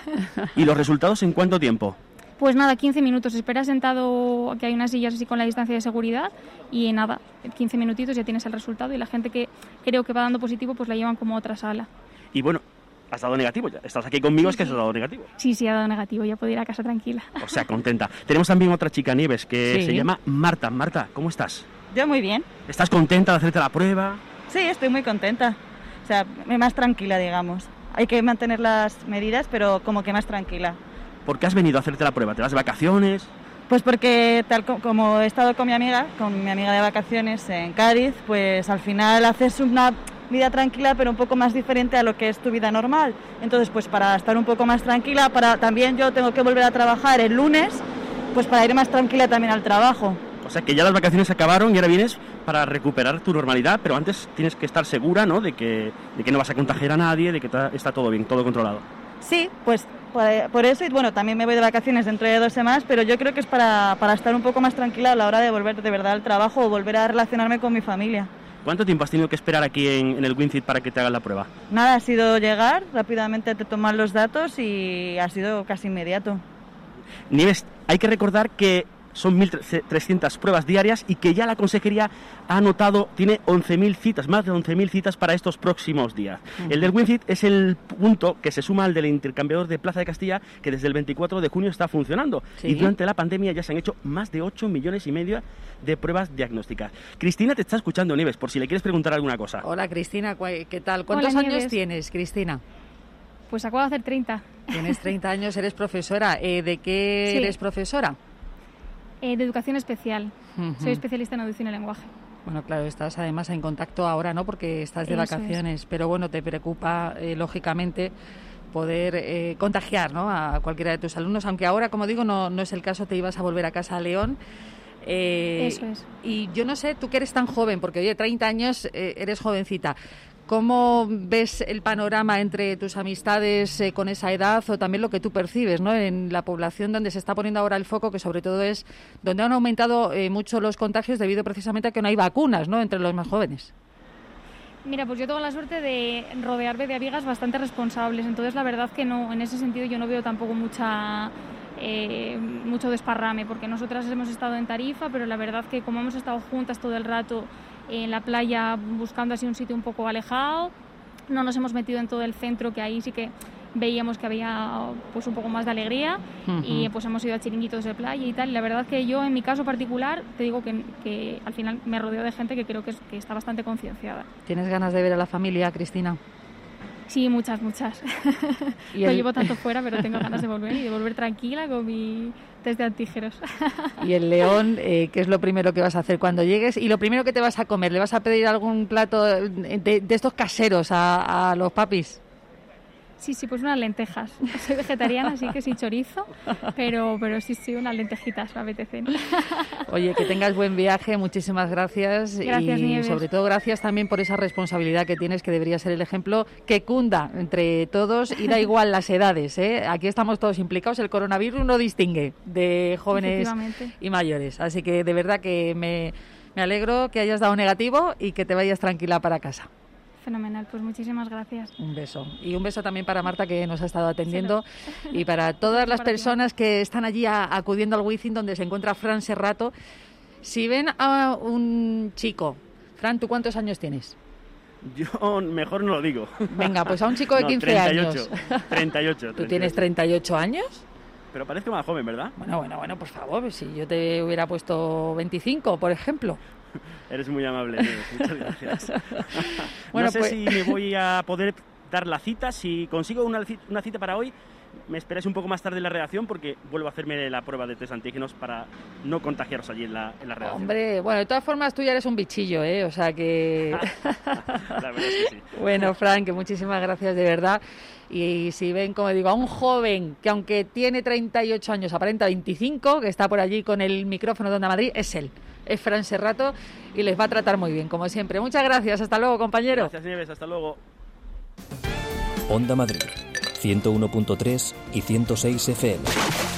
¿Y los resultados en cuánto tiempo? Pues nada, quince minutos. Espera sentado, que hay unas sillas así con la distancia de seguridad y nada, quince minutitos ya tienes el resultado y la gente que creo que va dando positivo pues la llevan como a otra sala. Y bueno, has dado negativo ya. Estás aquí conmigo, Sí, es que sí. has dado negativo. Sí, sí, ha dado negativo, ya puedo ir a casa tranquila. O sea, contenta. Tenemos también otra chica, Nieves, que Sí. se llama Marta. Marta, ¿cómo estás? Yo muy bien. ¿Estás contenta de hacerte la prueba? Sí, estoy muy contenta. O sea, más tranquila, digamos. Hay que mantener las medidas, pero como que más tranquila. ¿Por qué has venido a hacerte la prueba? ¿Te vas de vacaciones? Pues porque tal co- como he estado con mi amiga, con mi amiga de vacaciones en Cádiz, pues al final haces una vida tranquila, pero un poco más diferente a lo que es tu vida normal. Entonces, pues para estar un poco más tranquila, para también yo tengo que volver a trabajar el lunes, pues para ir más tranquila también al trabajo. O sea, que ya las vacaciones se acabaron y ahora vienes para recuperar tu normalidad, pero antes tienes que estar segura, ¿no?, de que, de que no vas a contagiar a nadie, de que ta- está todo bien, todo controlado. Sí, pues por, por eso, y bueno, también me voy de vacaciones dentro de dos semanas, pero yo creo que es para, para estar un poco más tranquila a la hora de volver de verdad al trabajo o volver a relacionarme con mi familia. ¿Cuánto tiempo has tenido que esperar aquí en, en el WinCity para que te hagan la prueba? Nada, ha sido llegar, rápidamente te toman los datos y ha sido casi inmediato. Nieves, hay que recordar que son mil trescientas pruebas diarias y que ya la consejería ha anotado, tiene once mil citas, más de once mil citas para estos próximos días. Uh-huh. El del WinCity es el punto que se suma al del intercambiador de Plaza de Castilla, que desde el veinticuatro de junio está funcionando. Sí. Y durante la pandemia ya se han hecho más de ocho millones y medio de pruebas diagnósticas. Cristina te está escuchando, Nieves, por si le quieres preguntar alguna cosa. Hola, Cristina, ¿qué tal? ¿Cuántos Hola, años Nieves. tienes, Cristina? Pues acabo de hacer treinta. Tienes treinta años, eres profesora. Eh, ¿De qué Sí. eres profesora? Eh, de educación especial. Uh-huh. Soy especialista en audición y lenguaje. Bueno, claro, estás además en contacto ahora, ¿no? Porque estás de Eso vacaciones, es. pero bueno, te preocupa, eh, lógicamente, poder eh, contagiar, ¿no?, a cualquiera de tus alumnos, aunque ahora, como digo, no, no es el caso, te ibas a volver a casa a León. Eh, Eso es. Y yo no sé, tú que eres tan joven, porque oye, treinta años, eh, eres jovencita, ¿cómo ves el panorama entre tus amistades eh, con esa edad o también lo que tú percibes, ¿no?, en la población donde se está poniendo ahora el foco, que sobre todo es donde han aumentado eh, mucho los contagios debido precisamente a que no hay vacunas, ¿no?, entre los más jóvenes? Mira, pues yo tengo la suerte de rodearme de amigas bastante responsables, entonces la verdad que no, en ese sentido yo no veo tampoco mucha eh, mucho desparrame, porque nosotras hemos estado en Tarifa, pero la verdad que como hemos estado juntas todo el rato en la playa buscando así un sitio un poco alejado, no nos hemos metido en todo el centro, que ahí sí que veíamos que había pues un poco más de alegría. Uh-huh. Y pues hemos ido a chiringuitos de playa y tal, y la verdad que yo en mi caso particular te digo que, que al final me rodeo de gente que creo que, es, que está bastante concienciada. ¿Tienes ganas de ver a la familia, Cristina? Sí, muchas, muchas. ¿Y no el... llevo tanto fuera, pero tengo ganas de volver y de volver tranquila con mi test de antígenos. ¿Y el León, eh, qué es lo primero que vas a hacer cuando llegues? ¿Y lo primero que te vas a comer? ¿Le vas a pedir algún plato de, de estos caseros a, a los papis? Sí, sí, pues unas lentejas. Soy vegetariana, así que sin chorizo, pero, pero sí, sí, unas lentejitas me apetecen. Oye, que tengas buen viaje, muchísimas gracias. Gracias, y Nieves. sobre todo gracias también por esa responsabilidad que tienes, que debería ser el ejemplo que cunda entre todos y da igual las edades, ¿eh? Aquí estamos todos implicados, el coronavirus no distingue de jóvenes y mayores. Así que de verdad que me, me alegro que hayas dado negativo y que te vayas tranquila para casa. Fenomenal, pues muchísimas gracias. Un beso. Y un beso también para Marta, que nos ha estado atendiendo, y para todas las personas que están allí a, acudiendo al Wizzing, donde se encuentra Fran Serrato. Si ven a un chico... Fran, ¿tú cuántos años tienes? Yo mejor no lo digo. Venga, pues a un chico de no, quince treinta y ocho, años. treinta y ocho. ¿Tú tienes treinta y ocho años? Pero parezco más joven, ¿verdad? Bueno, bueno, bueno, por favor, si yo te hubiera puesto veinticinco, por ejemplo. Eres muy amable, Nieves, muchas gracias. Bueno, no sé pues... si me voy a poder dar la cita. Si consigo una, una cita para hoy, me esperáis un poco más tarde en la redacción, porque vuelvo a hacerme la prueba de test antígenos para no contagiaros allí en la, en la redacción. Hombre, bueno, de todas formas tú ya eres un bichillo, ¿eh? O sea que... La verdad es que sí. Bueno, Fran, que muchísimas gracias de verdad. Y si ven, como digo, a un joven que aunque tiene treinta y ocho años, aparenta veinticinco, que está por allí con el micrófono de Onda Madrid, es él. Es Fran Serrato y les va a tratar muy bien, como siempre. Muchas gracias. Hasta luego, compañero. Gracias, Nieves. Hasta luego. Onda Madrid, ciento uno punto tres y ciento seis F M.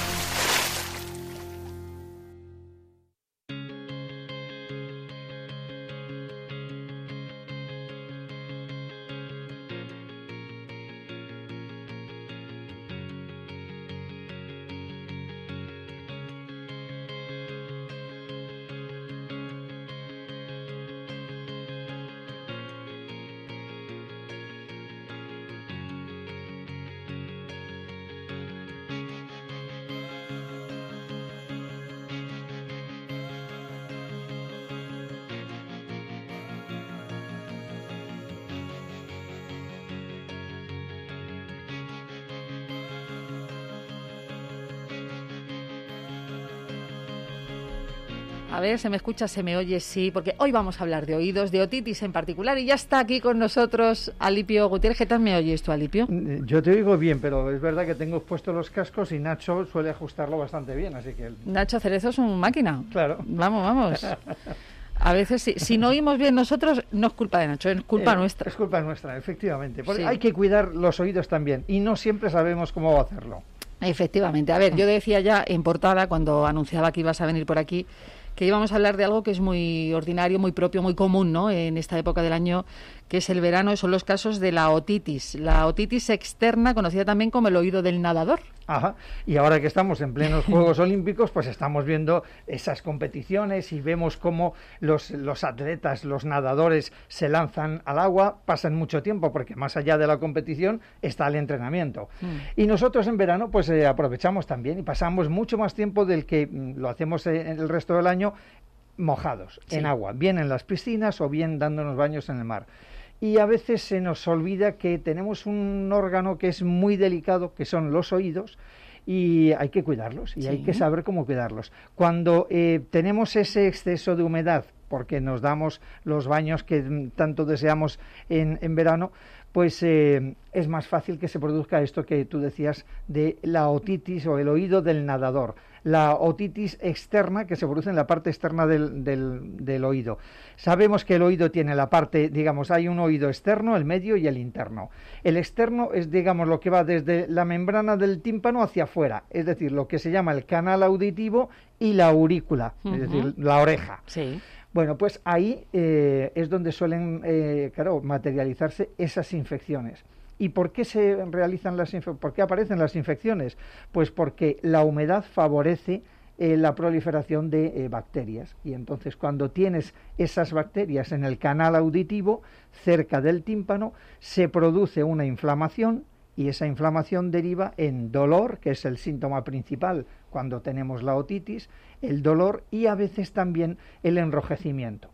A ver, ¿se me escucha? ¿Se me oye? Sí, porque hoy vamos a hablar de oídos, de otitis en particular, y ya está aquí con nosotros Alipio Gutiérrez. ¿Qué tal me oyes tú, Alipio? Yo te oigo bien, pero es verdad que tengo puestos los cascos y Nacho suele ajustarlo bastante bien, así que... Nacho Cerezo es un máquina. Claro. Vamos, vamos. A veces, si, si no oímos bien nosotros, no es culpa de Nacho, es culpa eh, nuestra. Es culpa nuestra, efectivamente. Porque Sí. hay que cuidar los oídos también, y no siempre sabemos cómo hacerlo. Efectivamente. A ver, yo decía ya en portada, cuando anunciaba que ibas a venir por aquí, que íbamos a hablar de algo que es muy ordinario, muy propio, muy común, ¿no?, en esta época del año, que es el verano, son los casos de la otitis. La otitis externa, conocida también como el oído del nadador. Ajá. Y ahora que estamos en plenos Juegos Olímpicos, pues estamos viendo esas competiciones y vemos cómo los, los atletas, los nadadores se lanzan al agua, pasan mucho tiempo porque más allá de la competición está el entrenamiento. Mm. Y nosotros en verano pues eh, aprovechamos también y pasamos mucho más tiempo del que mm, lo hacemos en el resto del año mojados, sí, en agua, bien en las piscinas o bien dándonos baños en el mar. Y a veces se nos olvida que tenemos un órgano que es muy delicado, que son los oídos, y hay que cuidarlos, y sí, hay que saber cómo cuidarlos. Cuando eh, tenemos ese exceso de humedad, porque nos damos los baños que tanto deseamos en, en verano, pues eh, es más fácil que se produzca esto que tú decías de la otitis o el oído del nadador. La otitis externa que se produce en la parte externa del, del, del oído. Sabemos que el oído tiene la parte, digamos, hay un oído externo, el medio y el interno. El externo es, digamos, lo que va desde la membrana del tímpano hacia afuera, es decir, lo que se llama el canal auditivo y la aurícula, uh-huh, es decir, la oreja. Sí. Bueno, pues ahí eh, es donde suelen, eh, claro, materializarse esas infecciones. ¿Y por qué se realizan las infe- por qué aparecen las infecciones? Pues porque la humedad favorece eh, la proliferación de eh, bacterias. Y entonces cuando tienes esas bacterias en el canal auditivo, cerca del tímpano, se produce una inflamación y esa inflamación deriva en dolor, que es el síntoma principal cuando tenemos la otitis, el dolor y a veces también el enrojecimiento.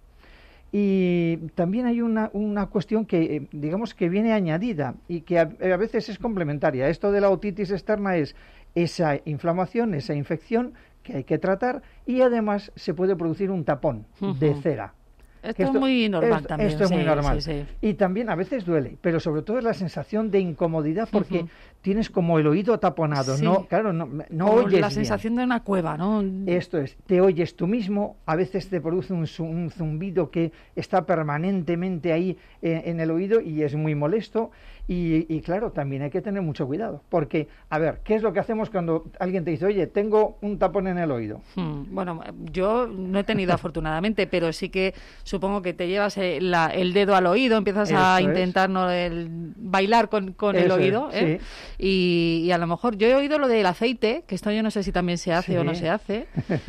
Y también hay una, una cuestión que, digamos, que viene añadida y que a, a veces es complementaria. Esto de la otitis externa es esa inflamación, esa infección que hay que tratar y además se puede producir un tapón uh-huh. de cera. Esto, esto es muy normal es, también. Esto es sí, muy normal. Sí, sí. Y también a veces duele, pero sobre todo es la sensación de incomodidad porque uh-huh. tienes como el oído taponado, sí. no, claro, no, no como oyes la bien. sensación de una cueva, ¿no? Esto es, te oyes tú mismo, a veces te produce un, un zumbido que está permanentemente ahí eh, en el oído y es muy molesto. Y, y claro, también hay que tener mucho cuidado, porque, a ver, ¿qué es lo que hacemos cuando alguien te dice, oye, tengo un tapón en el oído? Hmm, bueno, yo no he tenido afortunadamente, pero sí que supongo que te llevas el, la, el dedo al oído, empiezas Eso a intentar es. no el, bailar con, con el oído, es, ¿eh? sí. y, y a lo mejor yo he oído lo del aceite, que esto yo no sé si también se hace sí. o no se hace,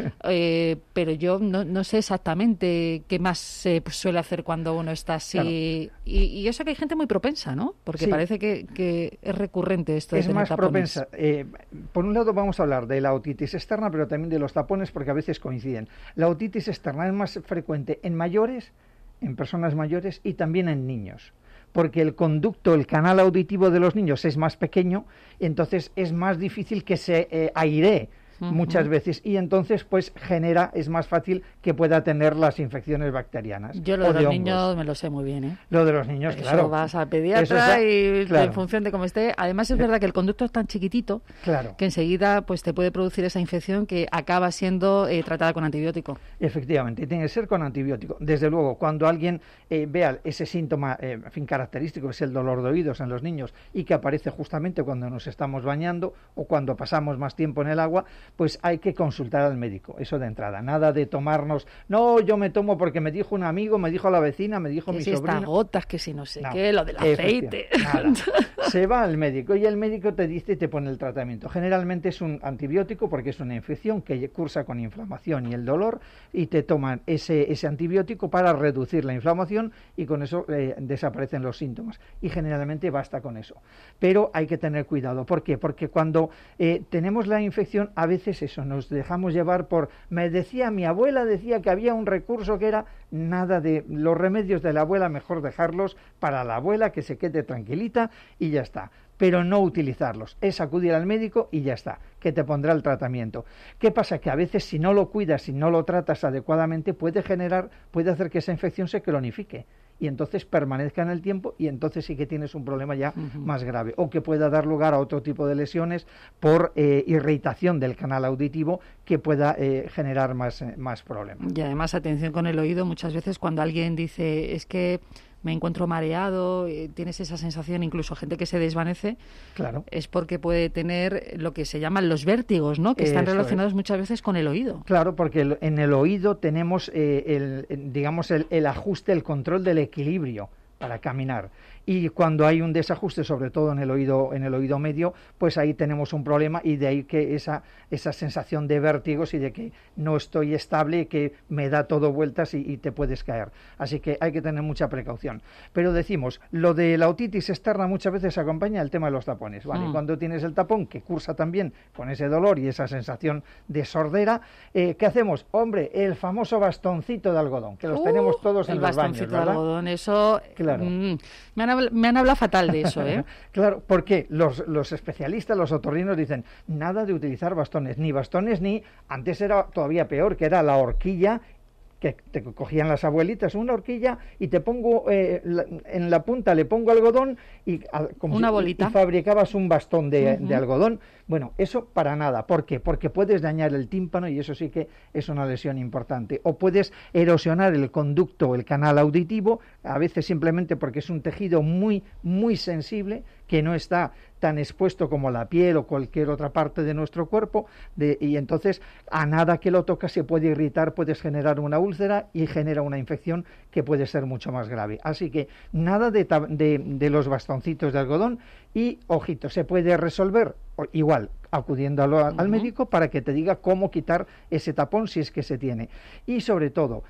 eh, pero yo no, no sé exactamente qué más se suele hacer cuando uno está así. Claro. Y, y yo sé que hay gente muy propensa, ¿no? Porque sí. parece que, que es recurrente esto. Es de más tapones. propensa. Eh, por un lado vamos a hablar de la otitis externa, pero también de los tapones porque a veces coinciden. La otitis externa es más frecuente en mayores, en personas mayores y también en niños. Porque el conducto, el canal auditivo de los niños es más pequeño, entonces es más difícil que se eh, airee muchas veces y entonces pues genera, es más fácil que pueda tener las infecciones bacterianas. Yo lo de, de los hongos. niños me lo sé muy bien, ¿eh? Lo de los niños, Eso claro. Vas al pediatra es, y claro. en función de cómo esté. Además es verdad que el conducto es tan chiquitito claro. que enseguida pues te puede producir esa infección que acaba siendo eh, tratada con antibiótico. Efectivamente, tiene que ser con antibiótico. Desde luego, cuando alguien eh, vea ese síntoma eh, en fin, característico, es el dolor de oídos en los niños y que aparece justamente cuando nos estamos bañando o cuando pasamos más tiempo en el agua, pues hay que consultar al médico, eso de entrada, nada de tomarnos, no, yo me tomo porque me dijo un amigo, me dijo la vecina, me dijo que mi si sobrino. Estas gotas, que si no sé no, qué, lo del aceite. Nada. Se va al médico y el médico te dice y te pone el tratamiento. Generalmente es un antibiótico porque es una infección que cursa con inflamación y el dolor y te toman ese, ese antibiótico para reducir la inflamación y con eso eh, desaparecen los síntomas. Y generalmente basta con eso. Pero hay que tener cuidado. ¿Por qué? Porque cuando eh, tenemos la infección, a veces eso nos dejamos llevar por, me decía, mi abuela decía que había un recurso que era nada de los remedios de la abuela, mejor dejarlos para la abuela, que se quede tranquilita y ya está. Pero no utilizarlos, es acudir al médico y ya está, que te pondrá el tratamiento. ¿Qué pasa? Que a veces si no lo cuidas, si no lo tratas adecuadamente, puede generar, puede hacer que esa infección se cronifique y entonces permanezca en el tiempo y entonces sí que tienes un problema ya uh-huh. más grave o que pueda dar lugar a otro tipo de lesiones por eh, irritación del canal auditivo que pueda eh, generar más, eh, más problemas. Y además atención con el oído, muchas veces cuando alguien dice es que me encuentro mareado, eh, tienes esa sensación, incluso gente que se desvanece, claro. es porque puede tener lo que se llaman los vértigos, ¿no? Que están Eso relacionados es. muchas veces con el oído. Claro, porque en el oído tenemos, eh, el, digamos, el, el ajuste, el control del equilibrio para caminar. Y cuando hay un desajuste, sobre todo en el oído, en el oído medio, pues ahí tenemos un problema y de ahí que esa, esa sensación de vértigos y de que no estoy estable, que me da todo vueltas y, y te puedes caer. Así que hay que tener mucha precaución. Pero decimos, lo de la otitis externa muchas veces acompaña el tema de los tapones, ¿vale? Mm. Cuando tienes el tapón, que cursa también con ese dolor y esa sensación de sordera, eh, ¿qué hacemos? Hombre, el famoso bastoncito de algodón, que los uh, tenemos todos en los baños, ¿verdad? El bastoncito de algodón, eso... Claro. Mm, me han Me han hablado fatal de eso, ¿eh? Claro, porque los, los especialistas, los otorrinos dicen, nada de utilizar bastones, ni bastones ni, antes era todavía peor, que era la horquilla, que te cogían las abuelitas, una horquilla y te pongo eh, la, en la punta le pongo algodón y, a, como una si, bolita. Y, y fabricabas un bastón de, uh-huh. de algodón. Bueno, eso para nada. ¿Por qué? Porque puedes dañar el tímpano y eso sí que es una lesión importante. O puedes erosionar el conducto, el canal auditivo, a veces simplemente porque es un tejido muy, muy sensible que no está tan expuesto como la piel o cualquier otra parte de nuestro cuerpo, de, y entonces a nada que lo tocas se puede irritar, puedes generar una úlcera y genera una infección que puede ser mucho más grave. Así que nada de, de, de los bastoncitos de algodón y, ojito, se puede resolver igual acudiendo al, al uh-huh. médico para que te diga cómo quitar ese tapón si es que se tiene. Y sobre todo,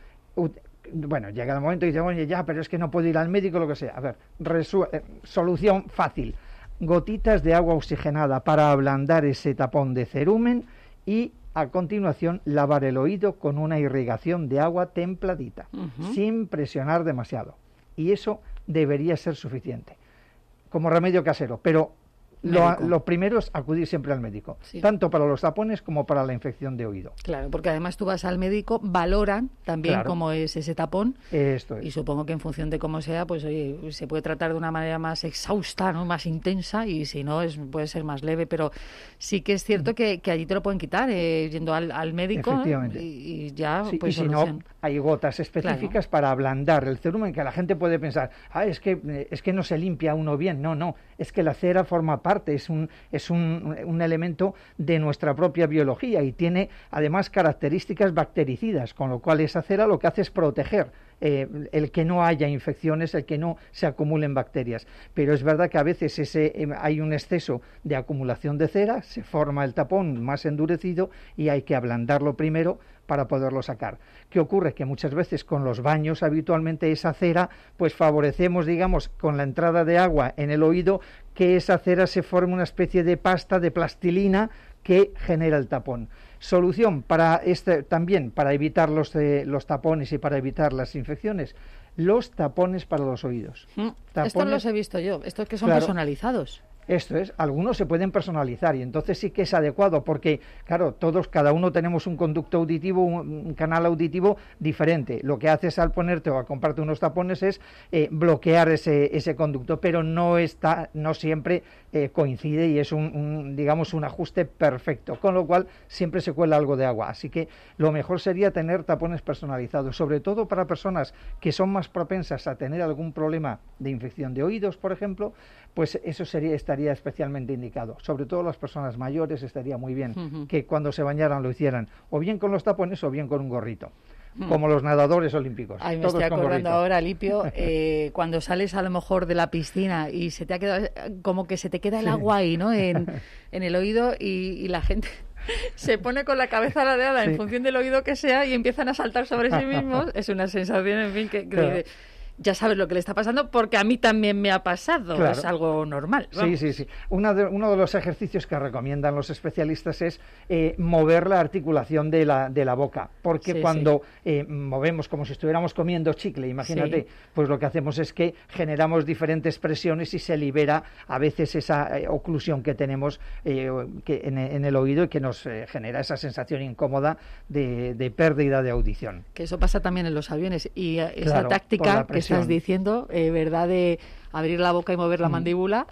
bueno, llega el momento y dice, oye, ya, pero es que no puedo ir al médico, lo que sea. A ver, resu- eh, solución fácil. Gotitas de agua oxigenada para ablandar ese tapón de cerumen y a continuación lavar el oído con una irrigación de agua templadita, uh-huh. sin presionar demasiado. Y eso debería ser suficiente como remedio casero, pero lo, lo primero es acudir siempre al médico, sí. tanto para los tapones como para la infección de oído. Claro, porque además tú vas al médico, valoran también claro. cómo es ese tapón. Esto es. Y supongo que en función de cómo sea, pues oye, se puede tratar de una manera más exhausta, ¿no? Más intensa, y si no, es, puede ser más leve. Pero sí que es cierto que, que allí te lo pueden quitar, eh, yendo al, al médico. Efectivamente. Y, y ya, sí, pues y si no, hay gotas específicas claro. para ablandar el cerumen, que la gente puede pensar, ah, es que, es que no se limpia uno bien. No, no, es que la cera forma parte, es un, es un, un elemento de nuestra propia biología y tiene además características bactericidas, con lo cual esa cera lo que hace es proteger eh, el que no haya infecciones, el que no se acumulen bacterias. Pero es verdad que a veces ese, eh, hay un exceso de acumulación de cera, se forma el tapón más endurecido y hay que ablandarlo primero para poderlo sacar. ¿Qué ocurre? Que muchas veces con los baños habitualmente esa cera, pues favorecemos, digamos, con la entrada de agua en el oído, que esa cera se forme una especie de pasta, de plastilina, que genera el tapón. Solución para este también, para evitar los, eh, los tapones y para evitar las infecciones, los tapones para los oídos. Mm, tapones, estos los he visto yo, estos que son claro, personalizados. Esto es, algunos se pueden personalizar y entonces sí que es adecuado porque, claro, todos, cada uno tenemos un conducto auditivo, un, un canal auditivo diferente. Lo que haces al ponerte o a comprarte unos tapones es eh, bloquear ese, ese conducto, pero no está, no siempre eh, coincide y es un, un, digamos, un ajuste perfecto, con lo cual siempre se cuela algo de agua. Así que lo mejor sería tener tapones personalizados, sobre todo para personas que son más propensas a tener algún problema de infección de oídos, por ejemplo, pues eso sería estaría especialmente indicado. Sobre todo las personas mayores estaría muy bien uh-huh. que cuando se bañaran lo hicieran o bien con los tapones o bien con un gorrito. Uh-huh. Como los nadadores olímpicos. Ay, me todos estoy con acordando gorrito. ahora, Lipio, eh, cuando sales a lo mejor de la piscina y se te ha quedado, como que se te queda el sí. agua ahí, ¿no? En, en el oído y, y la gente se pone con la cabeza ladeada sí. en función del oído que sea y empiezan a saltar sobre sí mismos. Es una sensación, en fin, que... que claro. de, ya sabes lo que le está pasando porque a mí también me ha pasado, claro. es algo normal. Vamos. Sí, sí, sí. Una de, uno de los ejercicios que recomiendan los especialistas es eh, mover la articulación de la, de la boca, porque sí, cuando sí. Eh, movemos como si estuviéramos comiendo chicle, imagínate, sí. pues lo que hacemos es que generamos diferentes presiones y se libera a veces esa eh, oclusión que tenemos eh, que en, en el oído y que nos eh, genera esa sensación incómoda de, de pérdida de audición. Que eso pasa también en los aviones y eh, esa claro, táctica que estás diciendo, eh, ¿verdad? De abrir la boca y mover la mandíbula.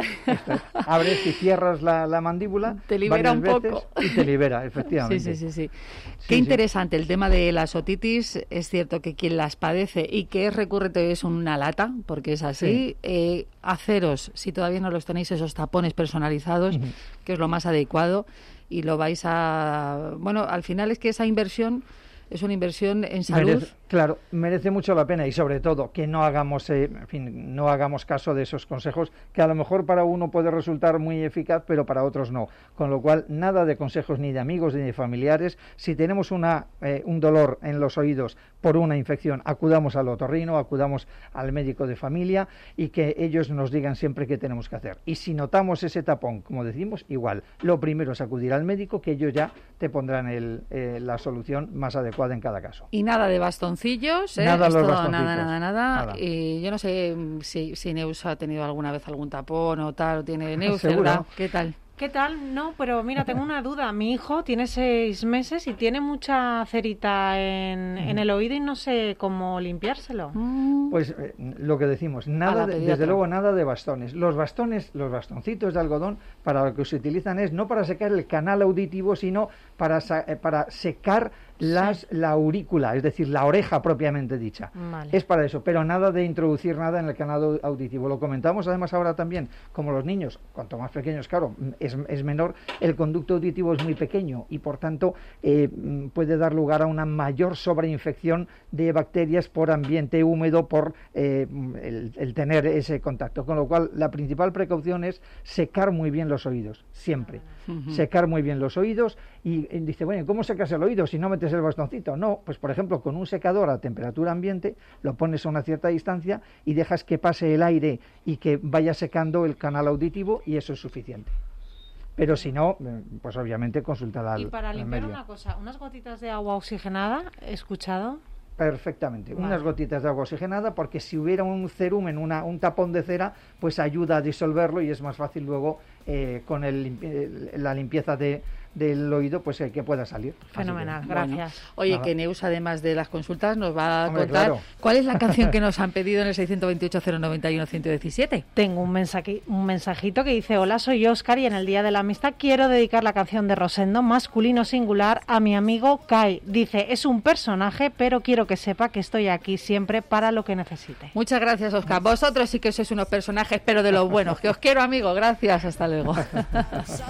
Abres y cierras la, la mandíbula. Te libera un poco. Y te libera, efectivamente. Sí, sí, sí. sí. sí Qué sí. interesante el tema de las otitis. Es cierto que quien las padece y que es recurrente es una lata, porque es así. Sí. Eh, haceros, si todavía no los tenéis, esos tapones personalizados, uh-huh. que es lo más adecuado, y lo vais a... Bueno, al final es que esa inversión... Es una inversión en salud. Merece, claro, merece mucho la pena y sobre todo que no hagamos, eh, en fin, no hagamos caso de esos consejos que a lo mejor para uno puede resultar muy eficaz, pero para otros no. Con lo cual, nada de consejos ni de amigos ni de familiares. Si tenemos una, eh, un dolor en los oídos por una infección, acudamos al otorrino, acudamos al médico de familia y que ellos nos digan siempre qué tenemos que hacer. Y si notamos ese tapón, como decimos, igual. Lo primero es acudir al médico, que ellos ya te pondrán el, eh, la solución más adecuada en cada caso. Y nada de bastoncillos, ¿eh? Nada, Esto, los bastoncitos. nada, nada, nada, nada. Y yo no sé si, si Neus ha tenido alguna vez algún tapón o tal, o tiene Neus, ¿Seguro? ¿verdad? ¿Qué tal? ¿Qué tal? No, pero mira, tengo una duda. Mi hijo tiene seis meses y tiene mucha cerita en, en el oído y no sé cómo limpiárselo. Pues eh, lo que decimos, nada de, desde luego nada de bastones. Los bastones, los bastoncitos de algodón, para lo que se utilizan es no para secar el canal auditivo, sino para, eh, para secar las, sí. la aurícula, es decir, la oreja propiamente dicha. Vale. Es para eso, pero nada de introducir nada en el canal auditivo. Lo comentamos además ahora también, como los niños, cuanto más pequeños, claro, es, es menor, el conducto auditivo es muy pequeño y por tanto eh, puede dar lugar a una mayor sobreinfección de bacterias por ambiente húmedo, por eh, el, el tener ese contacto. Con lo cual, la principal precaución es secar muy bien los oídos, siempre. Uh-huh. Secar muy bien los oídos y, y dice, bueno, ¿cómo secas el oído si no metes el bastoncito? No, pues por ejemplo, con un secador a temperatura ambiente, lo pones a una cierta distancia y dejas que pase el aire y que vaya secando el canal auditivo y eso es suficiente. Pero si no, pues obviamente consultar al Y para al limpiar medio. una cosa, unas gotitas de agua oxigenada, he escuchado... Perfectamente, Vale. unas gotitas de agua oxigenada, porque si hubiera un cerumen, una, un tapón de cera, pues ayuda a disolverlo y es más fácil luego eh, con el, limpi- la limpieza de, del oído, pues eh, que pueda salir. Fenomenal, Así que, gracias. Bueno, oye, Nada. que Neus, además de las consultas, nos va a Hombre, contar claro. cuál es la canción que nos han pedido en el seiscientos veintiocho, cero noventa y uno, ciento diecisiete. Tengo un, mensaje, un mensajito que dice: hola, soy Óscar y en el Día de la Amistad quiero dedicar la canción de Rosendo, masculino singular, a mi amigo Kai. Dice, es un personaje, pero quiero que sepa que estoy aquí siempre para lo que necesite. Muchas gracias, Óscar. Vosotros sí que sois unos personajes, pero de los buenos. Que os quiero, amigo. Gracias. Hasta luego.